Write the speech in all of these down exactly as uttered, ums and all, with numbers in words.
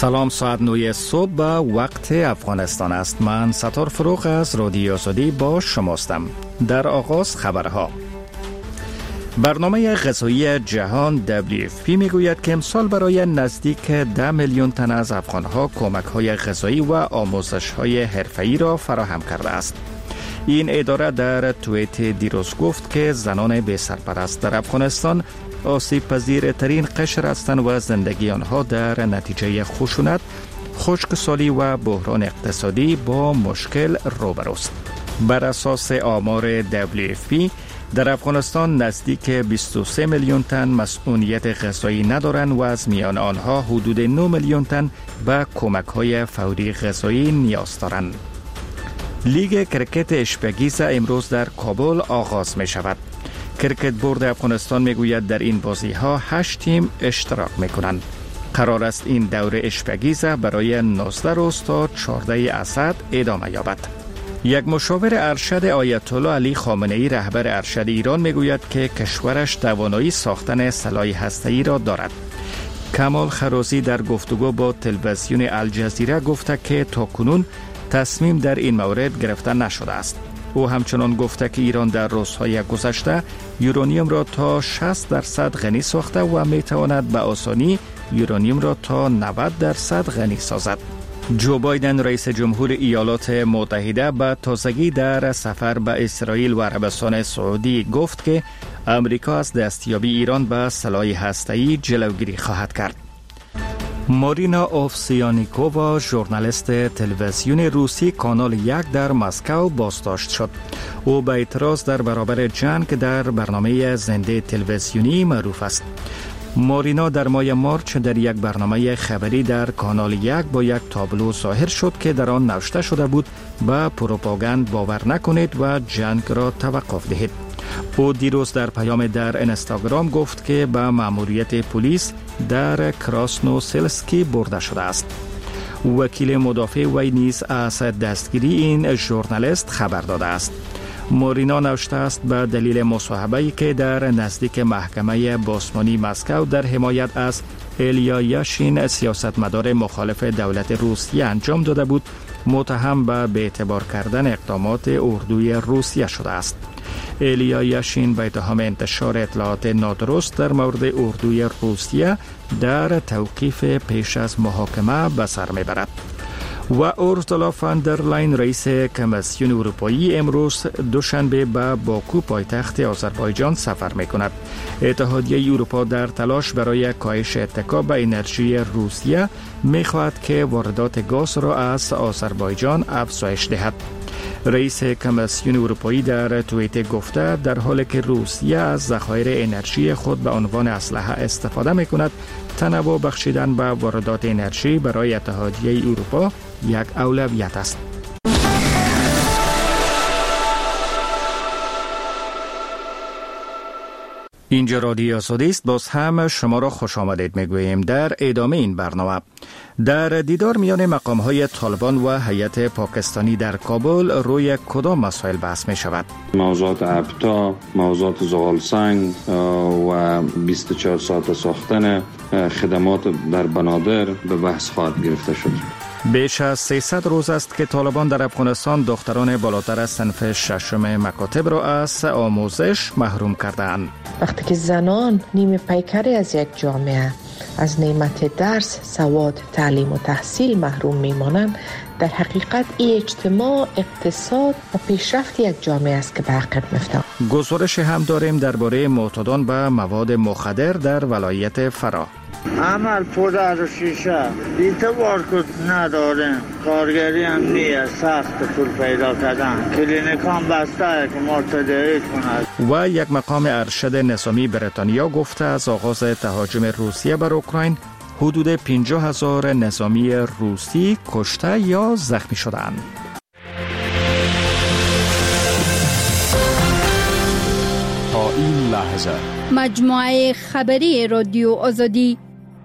سلام، ساعت نه صبح به وقت افغانستان است. من ستار فروغ از رادیو آزادی با شماستم. در آغاز خبرها. برنامه غذایی جهان دبلیو اف پی میگوید که امسال برای نزدیک ده میلیون تن از افغانها کمک‌های غذایی و آموزش‌های حرفه‌ای را فراهم کرده است. این اداره در توییت دیروز گفت که زنان بی سرپرست در افغانستان آسیب پذیر ترین قشر هستند و زندگی آنها در نتیجه خشونت، خشکسالی و بحران اقتصادی با مشکل روبروست. بر اساس آمار دبلیو اف پی در افغانستان نزدیک بیست و سه میلیون تن مسئولیت غذایی ندارند و از میان آنها حدود نه میلیون تن به کمک‌های فوری غذایی نیاز دارند. لیگ کرکت اشپگیزه امروز در کابل آغاز می شود. کرکت بورد افغانستان می گوید در این بازی ها هشت تیم اشتراک می کنند. قرار است این دوره اشپگیزه برای نوزده روز تا چهارده اسد ادامه یابد. یک مشاور ارشد آیت الله علی خامنه ای رهبر ارشد ایران می گوید که کشورش توانایی ساختن سلاح هسته‌ای را دارد. کمال خرازی در گفتگو با تلویزیون الجزیره گفته که تاکنون تصمیم در این مورد گرفته نشده است. او همچنان گفته که ایران در روزهای گذشته یورانیوم را تا شصت درصد غنی ساخته و می تواند به آسانی یورانیوم را تا نود درصد غنی سازد. جو بایدن رئیس جمهور ایالات متحده به تازگی در سفر به اسرائیل و عربستان سعودی گفت که امریکا از دستیابی ایران به سلاح هسته‌ای جلوگیری خواهد کرد. مارینا اوفسیانیکووا ژورنالیست تلویزیون روسی کانال یک در مسکو بازداشت شد. او به اعتراض در برابر جنگ در برنامه زنده تلویزیونی معروف است. مارینا در ماه مارچ در یک برنامه خبری در کانال یک با یک تابلو ظاهر شد که در آن نوشته شده بود به پروپاگاند باور نکنید و جنگ را توقف دهید. او دیروز در پیام در اینستاگرام گفت که به مأموریت پلیس در کراسنوسلسکی برده شده است. وکیل مدافع وی نیز از دستگیری این ژورنالیست خبر داده است. مارینا نوشته است به دلیل مصاحبه‌ای که در نزدیک محکمه باسمانی مسکو در حمایت از ایلیا یاشین سیاستمدار مخالف دولت روسیه انجام داده بود، متهم به بی‌اعتبار کردن اقدامات اردوی روسیه شده است. ایلیا یاشین به اتهام انتشار اطلاعات نادرست در مورد اردوی روسیه در توقیف پیش از محاکمه به سر میبرد. و اورسولا فان در لاین رئیس کمیسیون اروپایی امروز دوشنبه به باکو پایتخت آذربایجان سفر میکند. اتحادیه اروپا در تلاش برای کاهش اتکا به انرژی روسیه میخواهد که واردات گاز را از آذربایجان افزایش دهد. رئیس کمیسیون اروپایی در توییت گفته در حالی که روسیه از ذخایر انرژی خود به عنوان اسلحه استفاده میکند، تنوع بخشیدن به واردات انرژی برای اتحادیه اروپا یک اولویت است. اینجا رادیو آزادی است. باز هم شما را خوش آمدید میگوییم. در ادامه این برنامه در دیدار میان مقام‌های طالبان و هیئت پاکستانی در کابل روی کدام مسائل بحث می شود؟ موضوعات ابتا، موضوعات زغالسنگ و بیست و چهار ساعت ساختن خدمات در بنادر به بحث خواهد گرفته شد. بیش از سیصد روز است که طالبان در افغانستان دختران بالاتر از صنف ششم مکاتب را از آموزش محروم کردند. وقتی که زنان نیم پیکری از یک جامعه از نعمت درس، سواد، تعلیم و تحصیل محروم میمانند، در حقیقت این اجتماع، اقتصاد و پیشرفت یک جامعه است که به عقب می‌افتد. گزارش هم داریم درباره معتادان به مواد مخدر در ولایت فرا. عمل پودر و شیشه اعتبار کد نداره، کارگری هم نیست، سخت پول پیدا کردن، کلینیکان بسته که مرتدی کند. و یک مقام ارشد نظامی بریتانیا گفته از آغاز تهاجم روسیه بر اوکراین حدود پنجاه هزار نظامی روسی کشته یا زخمی شدند. تا این لحظه مجموعه خبری رادیو آزادی.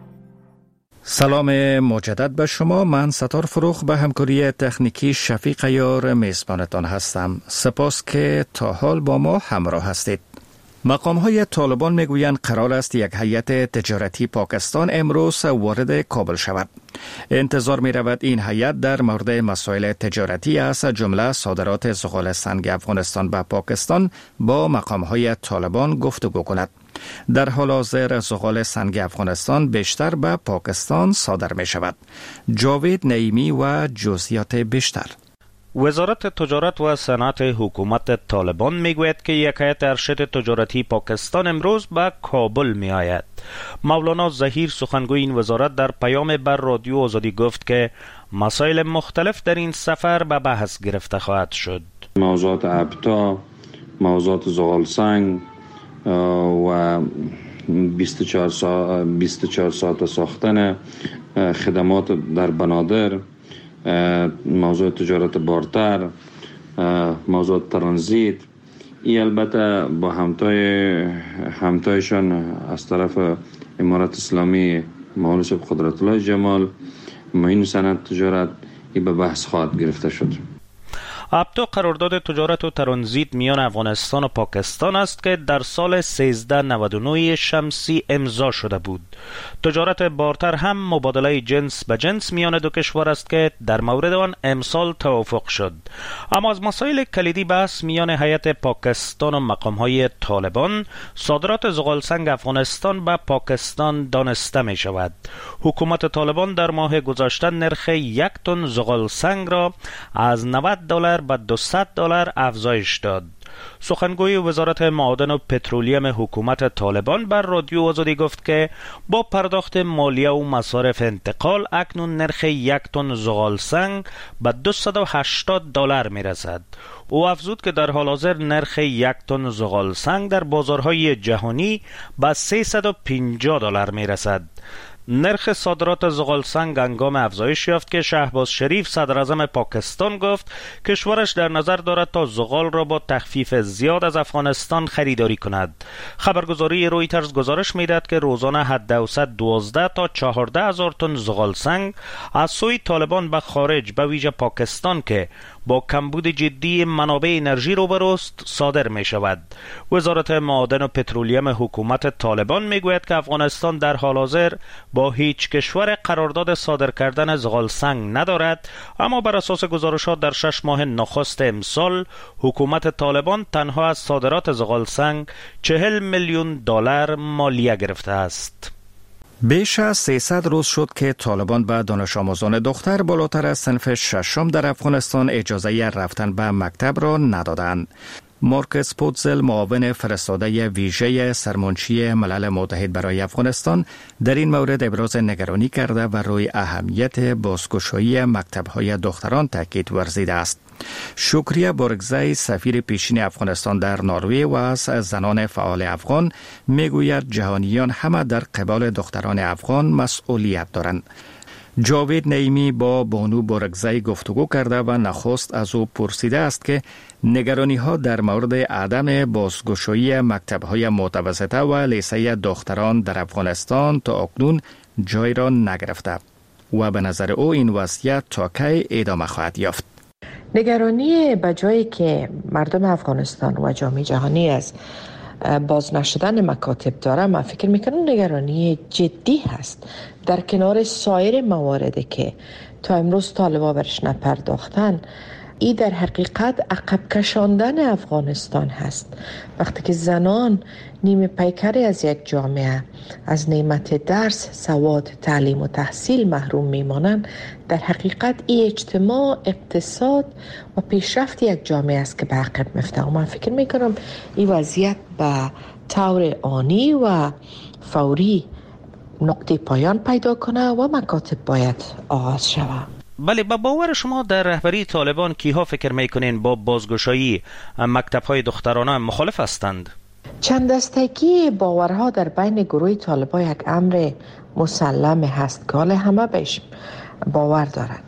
سلام مجدد به شما. من ستار فروغ به همکاری تکنیکی شفیق یار میزبانتان هستم. سپاس که تا حال با ما همراه هستید. مقام‌های طالبان میگویند قرار است یک هیئت تجارتی پاکستان امروز وارد کابل شود. انتظار می رود این هیئت در مورد مسائل تجارتی از جمله صادرات زغال سنگ افغانستان به پاکستان با مقام‌های طالبان گفتگو کند. در حال حاضر زغال سنگ افغانستان بیشتر به پاکستان صادر می شود. جاوید نعیمی و جزئیات بیشتر. وزارت تجارت و صنعت حکومت طالبان میگوید که یک هیئت ارشد تجارتی پاکستان امروز به کابل می آید. مولانا ظهیر سخنگوی این وزارت در پیام بر رادیو آزادی گفت که مسائل مختلف در این سفر به بحث گرفته خواهد شد. موضوعات ابتا، موضوعات زغال سنگ و بیست و چهار ساعت ساختن خدمات در بنادر، موضوع تجارت بارتر، موضوع ترانزیت، این البته با همتای همتایشان از طرف امارت اسلامی مولانا صاحب قدرت الله جمال معین صنعت تجارت این به بحث خواهد گرفته شد. ابتا قرارداد تجارت و ترانزیت میان افغانستان و پاکستان است که در سال سیزده نود و نه شمسی امضا شده بود. تجارت بارتر هم مبادله جنس به جنس میان دو کشور است که در مورد آن امسال توافق شد. اما از مسائل کلیدی بحث میان هیئت پاکستان و مقام‌های طالبان صادرات زغال سنگ افغانستان به پاکستان دانسته می شود. حکومت طالبان در ماه گذشته نرخ یک تن زغال سنگ را از نود دلار به دویست دلار افزایش داد. سخنگوی وزارت معادن و پترولیم حکومت طالبان بر رادیو آزادی گفت که با پرداخت مالیه و مصارف انتقال اکنون نرخ یک تن زغال سنگ به دویست و هشتاد دلار می رسد. او افزود که در حال حاضر نرخ یک تن زغال سنگ در بازارهای جهانی به سیصد و پنجاه دلار می رسد. نرخ صادرات زغال سنگ هنگام افزایش یافت که شهباز شریف صدر اعظم پاکستان گفت کشورش در نظر دارد تا زغال را با تخفیف زیاد از افغانستان خریداری کند. خبرگزاری رویترز گزارش میدهد که روزانه حداوسط دوازده تا چهارده هزار تن زغال سنگ از سوی طالبان به خارج به ویژه پاکستان که با کمبود جدی منابع انرژی روبروست صادر می شود. وزارت معادن و پترولیم حکومت طالبان می گوید که افغانستان در حال حاضر با هیچ کشور قرارداد صادر کردن زغال سنگ ندارد، اما بر اساس گزارشات در شش ماه نخست امسال حکومت طالبان تنها از صادرات زغال سنگ چهل میلیون دلار مالیه گرفته است. بیش از سیصد روز شد که طالبان به دانش آموزان دختر بالاتر از صنف ششم در افغانستان اجازه رفتن به مکتب را ندادند. مارکس پوتزل، معاون فرستاده ویژه سرمنشی ملل متحد برای افغانستان، در این مورد ابراز نگرانی کرده و روی اهمیت بازگشایی مکتب‌های دختران تاکید ورزیده است. شکریه بورگزای، سفیر پیشین افغانستان در نروژ و از زنان فعال افغان، میگوید جهانیان همه در قبال دختران افغان مسئولیت دارند. جاوید نعیمی با بانو بورگزای گفتگو کرده و نخست از او پرسیده است که نگرانی ها در مورد عدم بازگشایی مکتب های متوسطه و لیسه دختران در افغانستان تا اکنون جای را نگرفته و به نظر او این وضعیت تا کی ادامه خواهد یافت. نگرانی به جایی که مردم افغانستان و جامعه جهانی از باز نشدن مکاتب داره، من فکر میکنم نگرانی جدی هست. در کنار سایر مواردی که تا امروز طالبان برش نپرداختن، این در حقیقت عقب کشاندن افغانستان هست. وقتی که زنان نیمه پیکری از یک جامعه از نعمت درس، سواد، تعلیم و تحصیل محروم میمانند، در حقیقت این اجتماع، اقتصاد و پیشرفت یک جامعه است که به عقب میفته. و من فکر میکنم این وضعیت به طور آنی و فوری نقطه پایان پیدا کنه و مکاتب باید آغاز شود. بله، با باور شما در رهبری طالبان کیها فکر میکنین با بازگشایی مکتب‌های دخترانه مخالف هستند؟ چند دستگی باورها در بین گروه طالبان یک امر مسلم هست که حال همه بهش باور دارند.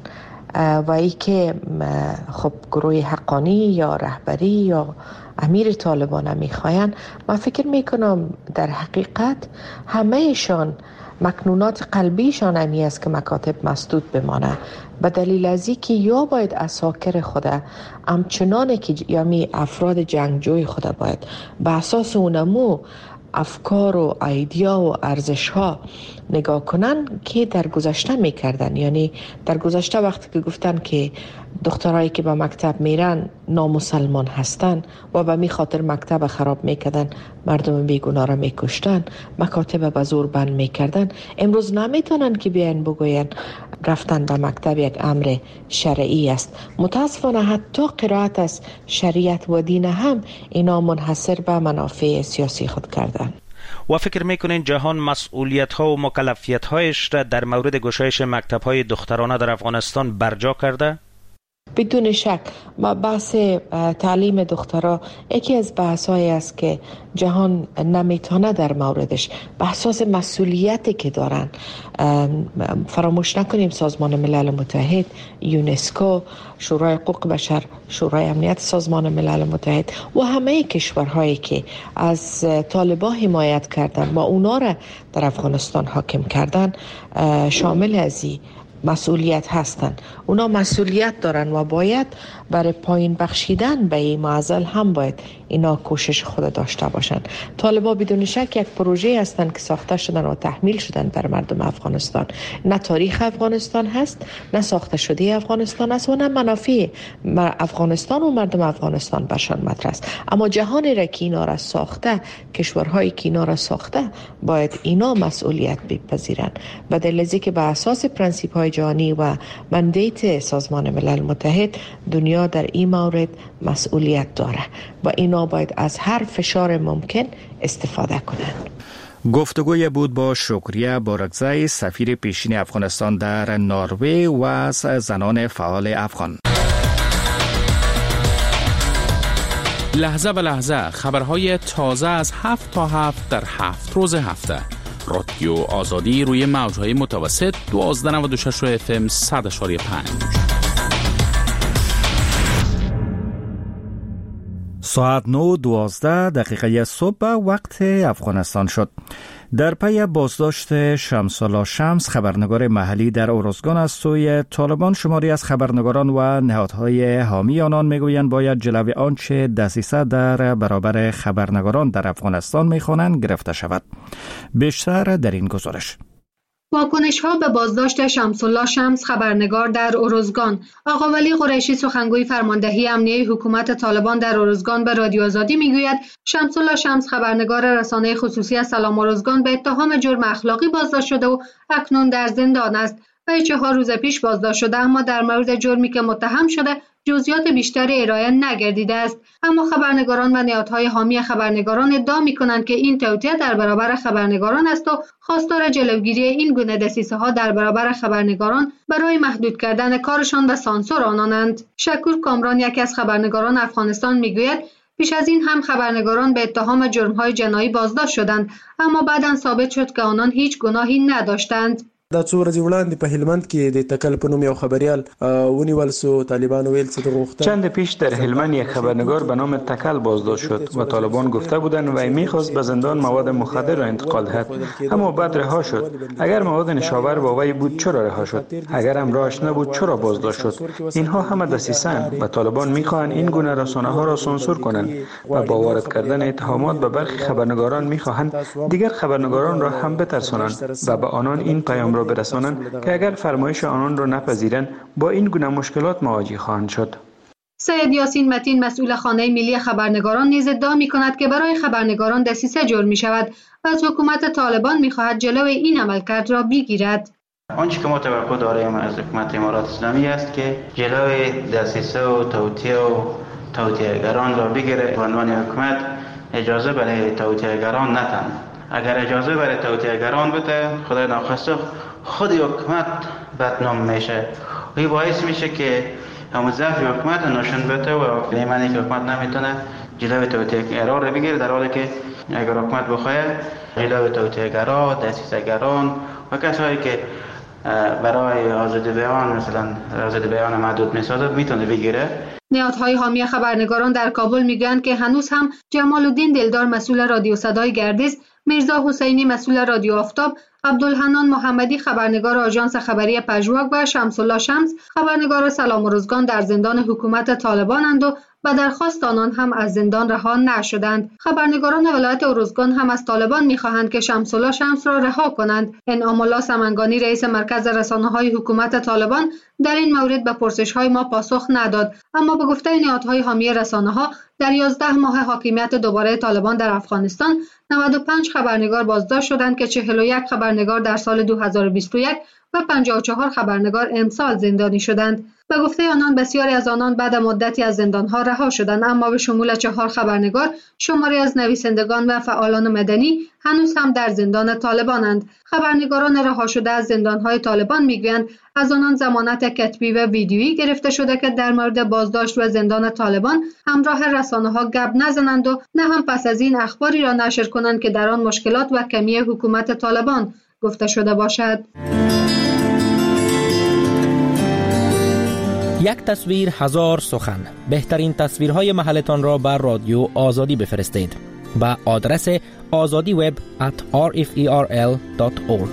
و ای که خب گروه حقانی یا رهبری یا امیر طالبان میخواین، من فکر میکنم در حقیقت همهشان مکنونات قلبیشان همی است که مکاتب مسدود بمانه، به دلیل از که یا باید اساکر خود همچنان که یعنی افراد جنگجوی خود باید به اساس اونمو افکار و ایدیا و ارزش ها نگاه کنن که در گذشته میکردن. یعنی در گذشته وقتی که گفتن که دخترایی که به مکتب میرن نامسلمان هستن و به می خاطر مکتب خراب میکردن، مردم بیگناه را میکشتن، مکاتب به زور بند میکردن، امروز نمیتونن که بیان بگوین رفتن به مکتب یک امر شرعی است. متاسفانه حتی قرائت از شریعت و دین هم اینا منحصر به منافع سیاسی خود کردن. و فکر میکنین جهان مسئولیت ها و مکلفیت هایش را در مورد گشایش مکتب های دخترانه در افغانستان برجا کرده؟ بدون شک بحث تعلیم دخترها یکی از بحث‌هایی است که جهان نمیتونه در موردش به اساس مسئولیتی که دارن. فراموش نکنیم سازمان ملل متحد، یونسکو، شورای حقوق بشر، شورای امنیت سازمان ملل متحد و همه کشورهایی که از طالبان حمایت کردن و اونا را در افغانستان حاکم کردن شامل از این مسئولیت هستند. اونا مسئولیت دارن و باید برای پایین بخشیدن به این معضل هم باید اینا کوشش خود داشته باشن. طالبان بدون شک یک پروژه هستند که ساخته شدن و تحمیل شدن بر مردم افغانستان. نه تاریخ افغانستان هست، نه ساخته شده افغانستان است و نه منافع افغانستان و مردم افغانستان برشان مطرح است. اما جهانی را که اینا را ساخته، کشورهایی که اینا را ساخته، باید اینا مسئولیت بپذیرند. به دلیل که به اساس پرنسیپ های جهانی و مندیت سازمان ملل متحد دنیا در این مورد مسئولیت داره و اینا باید از هر فشار ممکن استفاده کنند. گفتگوی بود با شکریه بارکزی، سفیر پیشین افغانستان در نروژ و از زنان فعال افغان. لحظه به لحظه خبرهای تازه از هفت تا هفت در هفت روز هفته. رادیو آزادی روی موجهای متوسط دوازده نود و شش اف ام صد اشاری پنج. ساعت نه دوازده دقیقه صبح وقت افغانستان شد. در پی بازداشت شمس‌الله شمس، خبرنگار محلی در ارزگان از سوی طالبان، شماری از خبرنگاران و نهادهای حامی آنان میگویند باید جلوی آنچه دسیسه در برابر خبرنگاران در افغانستان میخوانند گرفته شود. بیشتر در این گزارش. واکنش‌ها به بازداشت شمس‌الله شمس، خبرنگار در ارزگان. آقا ولی قریشی، سخنگوی فرماندهی امنیه حکومت طالبان در ارزگان، به رادیو آزادی میگوید شمس‌الله شمس، خبرنگار رسانه خصوصی از سلام ارزگان، به اتهام جرم اخلاقی بازداشت شده و اکنون در زندان است و چهار روز پیش بازداشت شده، اما در مورد جرمی که متهم شده جزئیات بیشتری ارائه نگردیده است. اما خبرنگاران و نهادهای حامی خبرنگاران ادعا می‌کنند که این توطئه در برابر خبرنگاران است و خواستار جلوگیری این گونه دسیسه‌ها در برابر خبرنگاران برای محدود کردن کارشان و سانسور آنانند. شکور کامران، یکی از خبرنگاران افغانستان، میگوید پیش از این هم خبرنگاران به اتهام جرم‌های جنایی بازداشت شدند، اما بعداً ثابت شد که آنان هیچ گناهی نداشتند. دا څو ورځې وړاندې په هلمند کې د تکل په نوم یو خبریال ونیول سو. طالبانو ویل چې غوښتن چند پیش در هلمند یک خبرنگار به نام تکل بازداشت شد و طالبان گفته بودند و میخواست به زندان مواد مخدر را انتقال دهد، اما بعد رها شد. اگر مواد نشاور با وی بود چرا رها شد؟ اگر هم راهش نبود چرا بازداشت شد؟ اینها همه دسیسه‌اند و طالبان میخواهند این گونه رسانه‌ها را سانسور کنند و با وارد کردن اتهامات به برخی خبرنگاران میخواهند دیگر خبرنگاران را هم بترسانند و به آنان این پیام را برسانند که اگر فرمایش آنان را نپذیرند با این گونه مشکلات مواجه خواهند شد. سید یاسین متین، مسئول خانه ملی خبرنگاران، نیز ادعا می‌کند که برای خبرنگاران دسیسه جرم می‌شود و از حکومت طالبان می‌خواهد جلوی این عملکرد را بگیرد. آنچه که ما توقع داریم از حکومت امارات اسلامی است که جلوی دسیسه و توطئه و توطئه‌گران را بگیرد و عنوان حکومت اجازه برای توطئه‌گران ندهد. اگر اجازه برای توطئه‌گران بده، خدای ناخواسته خود حکومت بدنام میشه. این باعث میشه که همون ضعف حکومت نشون بده و لیمانی که حکومت نمیتونه جلوی توطئه‌گرا را بگیره، در حالی که اگر حکومت بخواد جلوی توطئه‌گرا، دسیسه‌گران و کسایی که برای آزادی بیان مثلا آزادی بیان محدود میسازه میتونه بگیره. نهادهای حامی خبرنگاران در کابل میگویند که هنوز هم جمال الدین دلدار مسئول رادیو صدای گردیز، میرزا حسینی مسئول رادیو آفتاب، عبدالحنان محمدی خبرنگار آژانس خبری پژواک و شمس الله شمس خبرنگار سلام و روزگان در زندان حکومت طالبانند و به درخواست آنان هم از زندان رها نشدند. خبرنگاران ولایت ارزگان هم از طالبان می‌خواهند که شمس الله شمس را رها کنند. انعام الله سمنگانی رئیس مرکز رسانه‌های حکومت طالبان در این مورد به پرسش‌های ما پاسخ نداد، اما به گفته نهادهای حامی رسانه‌ها در یازده ماه حاکمیت دوباره طالبان در افغانستان نود و پنج خبرنگار بازداشت شدند که چهل و یک خبرنگار در سال دو هزار و بیست و یک و پنجاه و چهار خبرنگار امسال زندانی شدند. به گفته آنان بسیاری از آنان بعد مدتی از زندانها رها شدند، اما به شمول چهار خبرنگار شماری از نویسندگان و فعالان مدنی هنوز هم در زندان طالبانند. خبرنگاران رها شده از زندانهای طالبان میگویند از آنان ضمانت کتبی و ویدیویی گرفته شده که در مورد بازداشت و زندان طالبان همراه رسانه‌ها گپ نزنند و نه هم پس از این اخباری را نشر کنند که در آن مشکلات و کمی حکومت طالبان گفته شده باشد. یک تصویر هزار سخن. بهترین تصویرهای محلتان را بر رادیو آزادی بفرستید با آدرس آزادی وب ات آر اف ای آر ال دات اورگ.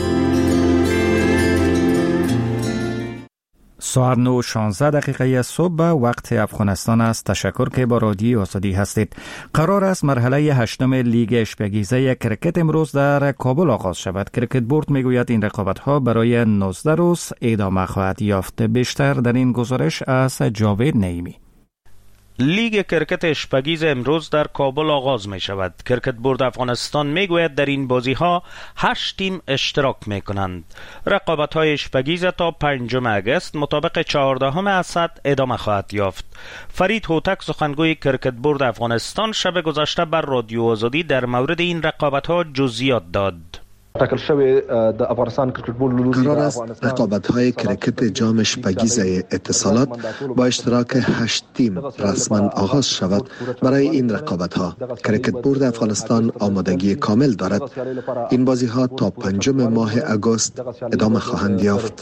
ساعت نه و شانزده دقیقه صبح به وقت افغانستان است. تشکر که با رادیو آزادی هستید. قرار است مرحله هشتم لیگ اشپگیزه کرکت امروز در کابل آغاز شود. کرکت بورد میگوید این رقابت ها برای نوزده روز ادامه خواهد یافت. بیشتر در این گزارش از جاوید نعیمی. لیگ کرکت اشپگیز امروز در کابل آغاز می شود. کرکت بورد افغانستان می گوید در این بازی ها هشت تیم اشتراک می کنند. رقابت های اشپگیز تا پنجم اگست مطابق چهاردهم اسد ادامه خواهد یافت. فرید هوتک سخنگوی کرکت بورد افغانستان شب گذشته بر رادیو آزادی در مورد این رقابت ها جزئیات داد. قرار است رقابت‌های کرکت جام اشپگیز اتصالات با اشتراک هشت تیم رسما آغاز شود. برای این رقابت‌ها کرکت بورد افغانستان آمادگی کامل دارد. این بازی‌ها تا پنجم ماه آگوست ادامه خواهند یافت.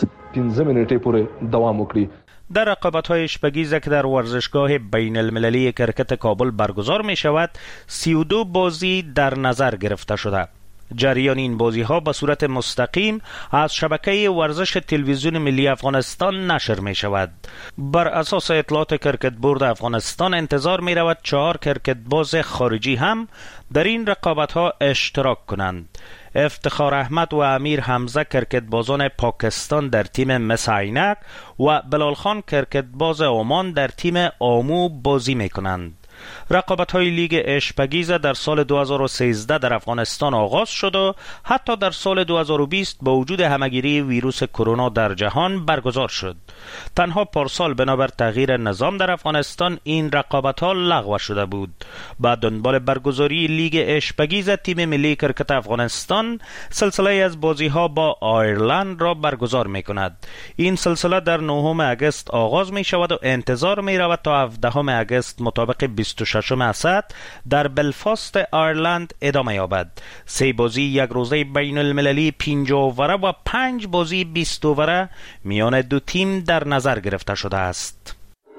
در رقابت‌های اشپگیز که در ورزشگاه بین المللی کرکت کابل برگزار می شود، سی و دو بازی در نظر گرفته شده. جریان این بازی ها به صورت مستقیم از شبکه ورزش تلویزیون ملی افغانستان نشر می شود. بر اساس اطلاعات کرکت بورد افغانستان انتظار می رود چهار کرکت باز خارجی هم در این رقابت ها اشتراک کنند. افتخار احمد و امیر حمزه کرکت بازان پاکستان در تیم مس عینک و بلال خان کرکت باز عمان در تیم آمو بازی می کنند. رقابت های لیگ اشپگیز در سال دو هزار و سیزده در افغانستان آغاز شد و حتی در سال دو هزار و بیست با وجود همهگیری ویروس کرونا در جهان برگزار شد. تنها پارسال بنابر تغییر نظام در افغانستان این رقابت ها لغو شده بود. بعد دنبال برگزاری لیگ اشپگیز تیم ملی کرکت افغانستان سلسله از بازی ها با آیرلند را برگزار می کند. این سلسله در نهم اگست آغاز می شود و انتظار می رود تا هفدهم اگست مطابق بیست و ششم اسد در بلفاست آیرلند ادامه یابد. سه بازی یک روزه بین المللی پنجاه اووره و پنج بازی بیست اووره میان دو تیم در نظر گرفته شده است.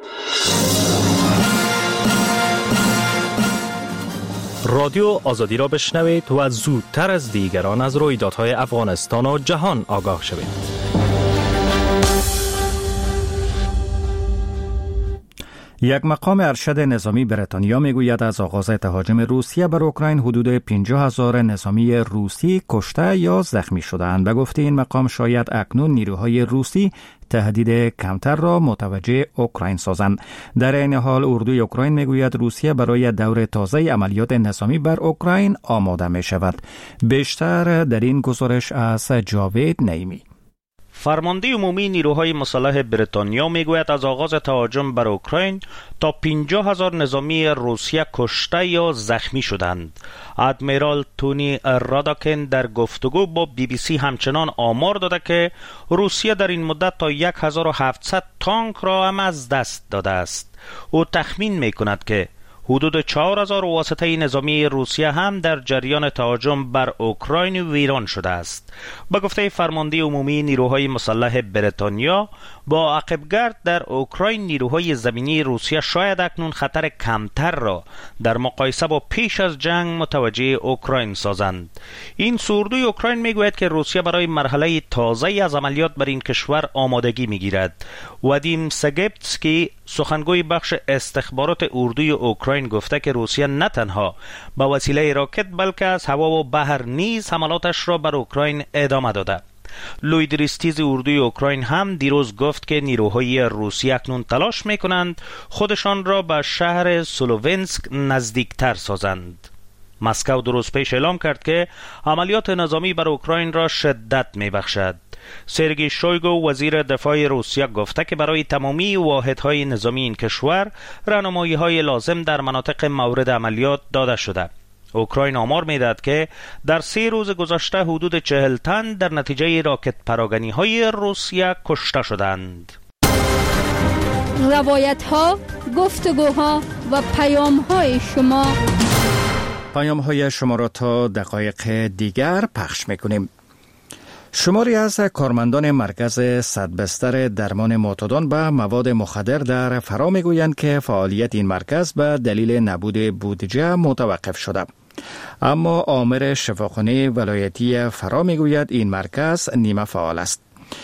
رادیو آزادی را بشنوید و زودتر از دیگران از رویدادهای افغانستان و جهان آگاه شوید. یک مقام ارشد نظامی بریتانیا میگوید از آغاز تهاجم روسیه بر اوکراین حدود پنجاه هزار نظامی روسی کشته یا زخمی شدند. به گفته این مقام شاید اکنون نیروهای روسی تهدید کمتر را متوجه اوکراین سازند. در این حال اردوی اوکراین میگوید روسیه برای دور تازه عملیات نظامی بر اوکراین آماده می شود. بیشتر در این گزارش از جاوید نعیمی. فرمانده عمومی نیروهای مسلح بریتانیا میگوید از آغاز تهاجم بر اوکراین تا پنجاه هزار نظامی روسیه کشته یا زخمی شدند. ادمیرال تونی راداکن در گفتگو با بی بی سی همچنان آمار داده که روسیه در این مدت تا هزار و هفتصد تانک را هم از دست داده است. او تخمین میکند که حدود چهار هزار واسطه نظامی روسیه هم در جریان تهاجم بر اوکراین ویران شده است. به گفته فرمانده عمومی نیروهای مسلح بریتانیا، با عقبگرد در اوکراین نیروهای زمینی روسیه شاید اکنون خطر کمتر را در مقایسه با پیش از جنگ متوجه اوکراین سازند. این سوردوی اوکراین میگوید که روسیه برای مرحله تازه‌ای از عملیات بر این کشور آمادگی میگیرد. وادیم سگپتسکی سخنگوی بخش استخبارات اردوی اوکراین گفته که روسیه نه تنها به وسیله راکت بلکه از هوا و بحر نیز حملاتش را بر اوکراین ادامه داده. لویدریستیز اردوی اوکراین هم دیروز گفت که نیروهای روسی اکنون تلاش میکنند خودشان را به شهر سلوونسک نزدیکتر سازند. مسکو دو روز پیش اعلام کرد که عملیات نظامی بر اوکراین را شدت میبخشد. سرگئی شویگو وزیر دفاع روسیه گفته که برای تمامی واحدهای نظامی این کشور راهنمایی‌های لازم در مناطق مورد عملیات داده شده. اوکراین آمار میدهد که در سه روز گذشته حدود چهل تن در نتیجه راکت پراگنی‌های روسیه کشته شدند. روایت‌ها، گفتگوها و پیام‌های شما پیام‌های شما را تا دقایق دیگر پخش می‌کنیم. شماری از کارمندان مرکز صد بستر درمان معتادان به مواد مخدر در فرا میگویند که فعالیت این مرکز به دلیل نبود بودجه متوقف شده. اما آمر شفاخانه ولایتی فرا میگوید این مرکز نیمه فعال است.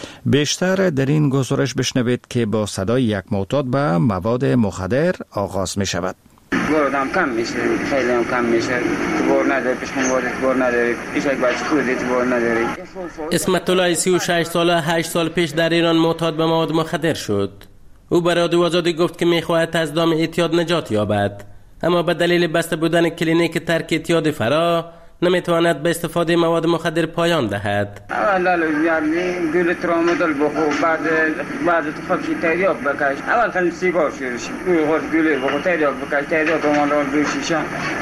بیشتر در این گزارش بشنوید که با صدای یک معتاد به مواد مخدر آغاز می شود. بردم کم میشه، خیلی هم کم میشه. تو بار نداری، پیش خانواده تو بار نداری، پیش یک بچه خودی تو بار نداری. اسمت الله سی و شش ساله هشت سال پیش در ایران معتاد به مواد مخدر شد. او برای رادیو آزادی گفت که میخواهد از دام اعتیاد نجات یابد، اما به دلیل بسته بودن کلینیک ترک اعتیاد فرا نمیتواند به استفاده مواد مخدر پایان دهد. اول یعنی گل ترامادول بخور، بعد بعد تو خودت تریاک بکش. اول خیلی سیگار شروعش. او خود گل بخور تریاک بکش، تریاک رومال رو بشیشه.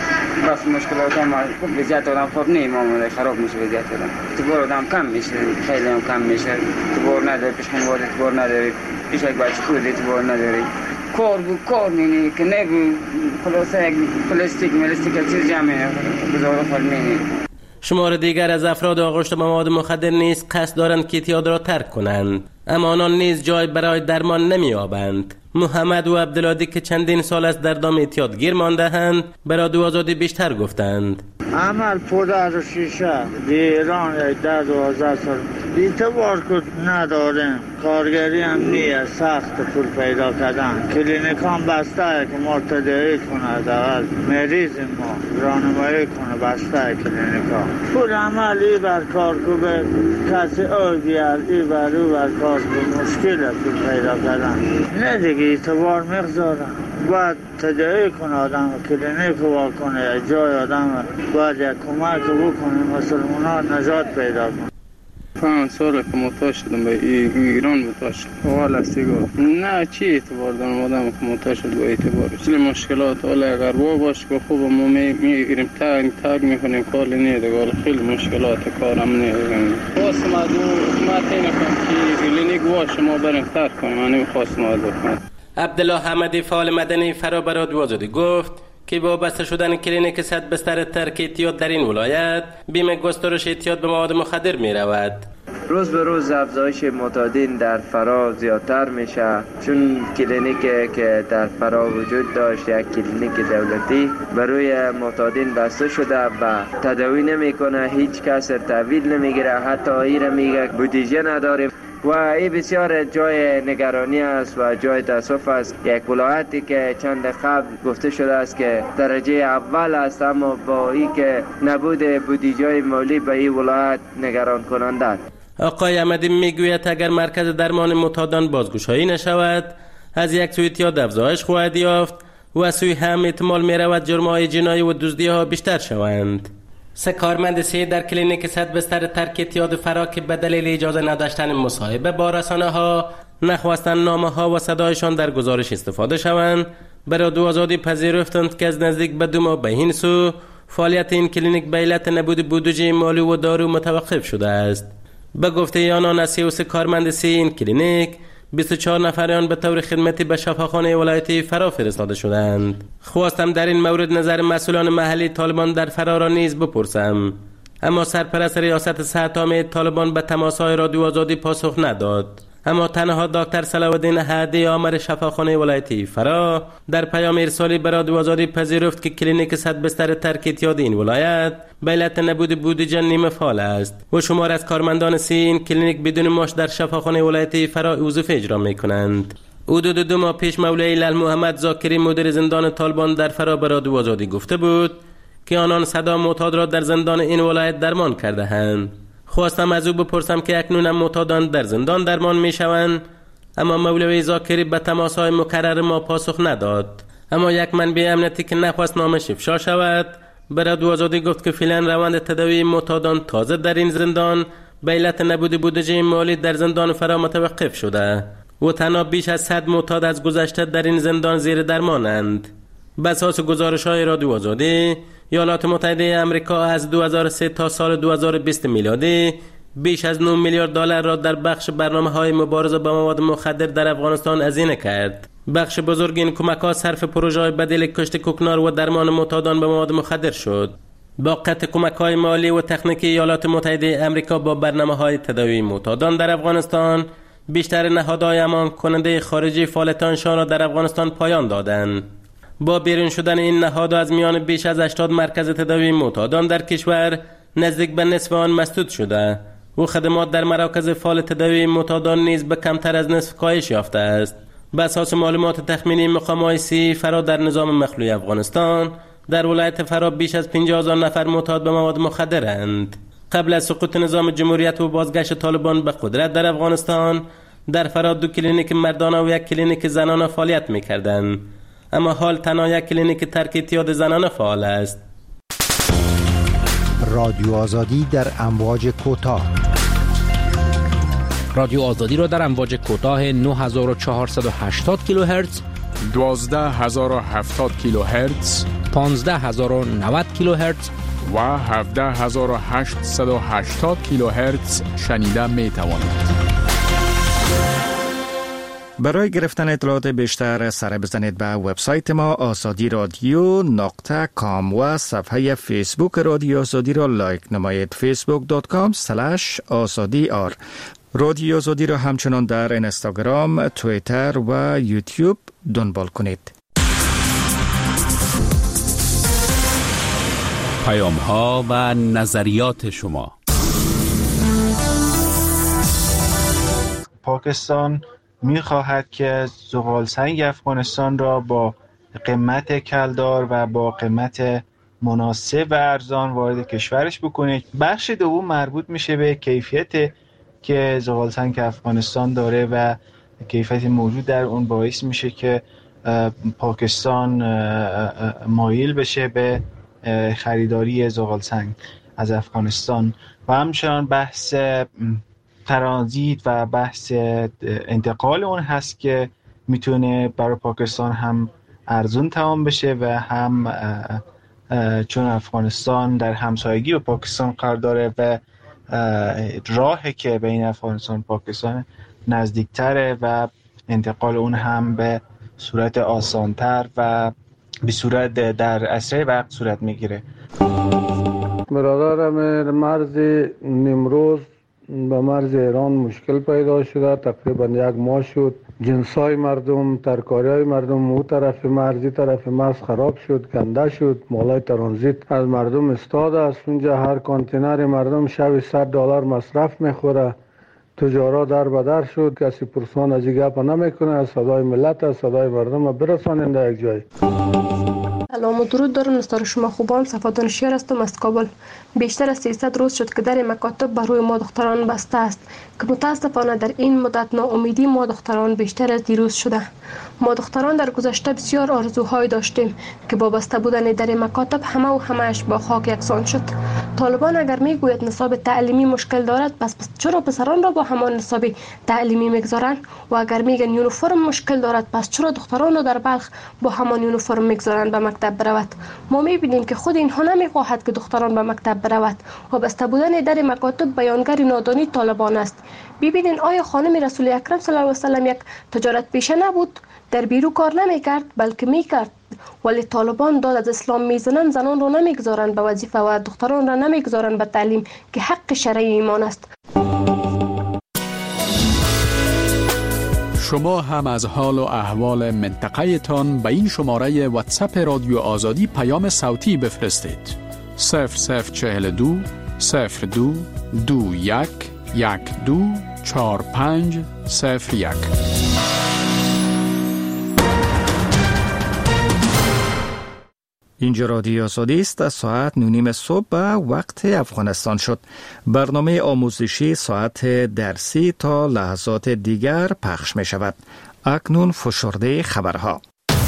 بس مشکلات هم خوب بزیاد آدم خوب نیم آمده، خراب میشه بزیاد آدم. تو بار آدم کم میشه، خیلی هم کم میشه. تو بار نداری، پیش خانواده تو بار نداری، پیش یک بچه خودی تو بار نداری. کار بو کار مینی که نگو خلاصه پلاستیک ملاستیک چیز جمعه بزار خال مینی. شمار دیگر از افراد آغشته به مواد مخدر نیز قصد دارند که اعتیاد را ترک کنند، اما آنان نیز جای برای درمان نمی‌یابند. محمد و عبدالعادی که چندین سال است در دام اعتیاد گیر مانده‌اند برای رادیو آزادی بیشتر گفتند. عمل پودر شیشه ایران ده دوازده سال بیتوار کد نداریم، کارگری هم نیه، سخت پول پیدا کردن، کلینیک هم بسته که مرتدعی کنه، دقل مریض ما رانمایی کنه بسته کلینیک ها. پول عمل ای بر کار که کسی آی بیار ای بر او بر کار که مشکل پول پیدا کردن. نه دیگه ایتوار مقدارم باید تدعی کنه آدم، کلینیک وا کنه، جای آدم باید یک کمک بکنه، مسلمان ها نجات پیدا کنه. پنج ساله که معتاد شدم به ایران معتاد شدم حالا سیگار نه چی اعتبار دارم آدم که معتاد شد با اعتبارش چلی مشکلات حالا اگر با باش که خوب ما میگیریم تاگ تاگ میکنیم کار نیده خیلی مشکلات کارم نیده خواستم از او حکومت این کنم که کلینیک وا شما بریم ترک کنیم من خواستم از حکومت. عبدالله حمدی فعال مدنی فرا بر رادیو آزادی گفت که با بسته شدن کلینیک صد بستر ترک اعتیاد در این ولایت بیم گسترش اعتیاد به مواد مخدر می رود. روز به روز افزایش معتادین در فرا زیادتر میشه، چون کلینیکی که در فرا وجود داشت یک کلینیک دولتی برای معتادین بسته شده و تداوی نمیکنه، هیچ کس تحویل نمیگیره، حتی ایره میگه بودجه نداریم و این بسیار جای نگرانی است و جای تاسف است. یک ولایتی که چند قبل گفته شده است که درجه اول است، اما با این که نبود بودجه مالی به این ولایت نگران کننده است. آقای احمدی میگوید اگر مرکز درمان معتادان بازگشایی نشود از یک سوی اعتیاد افزایش خواهد یافت و از سوی هم احتمال میرود جرم‌های جنایی و دزدی‌ها بیشتر شوند. سه کارمند سه در کلینیک صد بستر ترک اعتیاد فرا که به دلیل اجازه نداشتن مصاحبه با رسانه‌ها نخواستن نامه‌ها و صدایشان در گزارش استفاده شوند برای رادیو آزادی پذیرفتند که از نزدیک به دو ماه به این سو فعالیت این کلینیک به علت نبود بودجه مالی و دارو متوقف شده است. به گفته آنان از سی و سه کارمند سی این کلینیک بیست و چهار نفر آن به طور خدمتی به شفاخانه ولایتی فرا فرستاده شدند. خواستم در این مورد نظر مسئولان محلی طالبان در فرا را نیز بپرسم، اما سرپرست ریاست صحت عامه طالبان به تماس‌های رادیو آزادی پاسخ نداد. اما تنها دکتر صلاح الدین هادی آمر شفاخانه ولایتی فرا در پیام ارسالی به رادیو آزادی پذیرفت که کلینیک صد بستر ترک اعتیاد این ولایت به علت نبود بودجه نیمه فعال است و شمار از کارمندان سی این کلینیک بدون معاش در شفاخانه ولایتی فرا وظیفه اجرا می‌کنند. حدود دو ماه پیش مولوی لال محمد زاکری مدیر زندان طالبان در فرا به رادیو آزادی گفته بود که آنان صدا معتاد را در زندان این ولایت درمان کرده اند. خواستم از او بپرسم که اکنون هم معتادان در زندان درمان می شوند، اما مولوی زاکری به تماس‌های مکرر ما پاسخ نداد. اما یک منبع امنیتی که نخواست نامش افشا شود به رادیو آزادی گفت که فعلا روند تداوی معتادان تازه در این زندان به علت نبود بودجه مالی در زندان فرا متوقف شده و تنها بیش از صد معتاد از گذشته در این زندان زیر درمانند. به اساس گزارش‌های رادیو آزادی، ایالات متحده آمریکا از دو هزار و سه تا سال دو هزار و بیست میلادی بیش از نه میلیارد دلار را در بخش برنامه‌های مبارزه با مواد مخدر در افغانستان هزینه کرد. بخش بزرگ این کمک‌ها صرف پروژه‌های بدیل کشت کوکنار و درمان معتادان به مواد مخدر شد. با قطع کمک‌های مالی و تکنیکی ایالات متحده آمریکا با برنامه‌های تداوی معتادان در افغانستان، بیشتر نهادهای امان کننده خارجی فعالیت‌هایشان را در افغانستان پایان دادند. با بیرون شدن این نهاد از میان بیش از هشتاد مرکز تداوی معتادان در کشور، نزدیک به نصف آن مسدود شده و خدمات در مراکز فعال تداوی معتادان نیز به کمتر از نصف کاهش یافته است. به اساس معلومات تخمینی مقام‌های سی فرا در نظام مخلوع افغانستان، در ولایت فرا بیش از پنجاه هزار نفر معتاد به مواد مخدرند. قبل از سقوط نظام جمهوریت و بازگشت طالبان به قدرت در افغانستان، در فرا دو کلینیک مردانه و یک کلینیک زنانه فعالیت می‌کردند، اما حال تنها یک کلینیک ترک اعتیاد زنانه فعال است. رادیو آزادی در امواج کوتاه. رادیو آزادی را در امواج کوتاه نه هزار و چهارصد و هشتاد کیلوهرتز، دوازده هزار و هفتاد کیلوهرتز، پانزده هزار و نود کیلوهرتز و هفده هزار و هشتصد و هشتاد کیلوهرتز شنیده می توانید. برای گرفتن اطلاعات بیشتر سر بزنید به وبسایت ما آزادی رادیو نقطه کام و صفحه فیسبوک رادیو آزادی را لایک نمایید. فیسبوک دات کام اسلش آزادی آر. رادیو آزادی را همچنان در اینستاگرام، توییتر و یوتیوب دنبال کنید. پیام ها و نظریات شما. پاکستان می خواهد که زغالسنگ افغانستان را با قیمت کلدار و با قیمت مناسب و ارزان وارد کشورش بکنه. بخش دوم مربوط میشه به کیفیت که زغالسنگ افغانستان داره و کیفیت موجود در اون باعث میشه که پاکستان مایل بشه به خریداری زغالسنگ از افغانستان و همچنان بحث ترانزیت و بحث انتقال اون هست که میتونه برای پاکستان هم ارزون تمام بشه و هم چون افغانستان در همسایگی با پاکستان قرار داره و راهی که بین افغانستان و پاکستان نزدیکتره و انتقال اون هم به صورت آسانتر و به صورت در اسرع وقت صورت میگیره. برادرم مرز نیمروز به مرز ایران مشکل پیدا شده، تقریبا یک ماه شد. جنسای مردم، ترکاریای مردم او طرف مرزی طرف مرز خراب شد، گنده شد، مالای ترانزیت از مردم استاد است. اونجا هر کانتینر مردم شب صد دلار مصرف میخوره. تجارا در بدر شد، کسی پرسان از گپ نمیکنه. صدای ملت است، صدای مردم برسانند در یک جای. سلام و درود دارم نستار شما خوبان. صفادان شیر هستم از کابل. بیشتر از سیصد روز شد که در مکاتب بر روی ما دختران بسته است که متاسفانه در این مدت ناامیدی ما دختران بیشتر از دیروز شده. ما دختران در گذشته بسیار آرزوهای داشتیم که با بسته بودن در مکاتب همه و همهش با خاک یکسان شد. طالبان اگر میگوید نصاب تعلیمی مشکل دارد، پس چرا پسران را با همان نصاب تعلیمی میگذارند؟ و اگر میگن یونیفرم مشکل دارد، پس چرا دختران را در بلخ با همان یونیفرم میگذارند به مکتب؟ مکتب برود. ما میبینیم که خود اینها نمیخواهد که دختران به مکتب برود. وابسته بودن در مکاتب بیانگر نادانی طالبان است. ببینید آیا خانم رسول اکرم صلی الله علیه و سلم یک تجارت پیشه نبود؟ در بیرو کار نمیکرد بلکه میکرد. ولی طالبان داد از اسلام میزنند، زنان را نمیگذارند به وظیفه و دختران را نمیگذارند به تعلیم که حق شرعی ایمان است. شما هم از حال و احوال منطقه تان به این شماره واتساپ رادیو آزادی پیام صوتی بفرستید. صفر صفر چهل دو صفر دو دو یک یک دو چار پنج صفر یک. اینجا رادیو آزادی است. ساعت نونیم صبح به وقت افغانستان شد. برنامه آموزشی ساعت درسی تا لحظات دیگر پخش می شود. اکنون فشرده خبرها.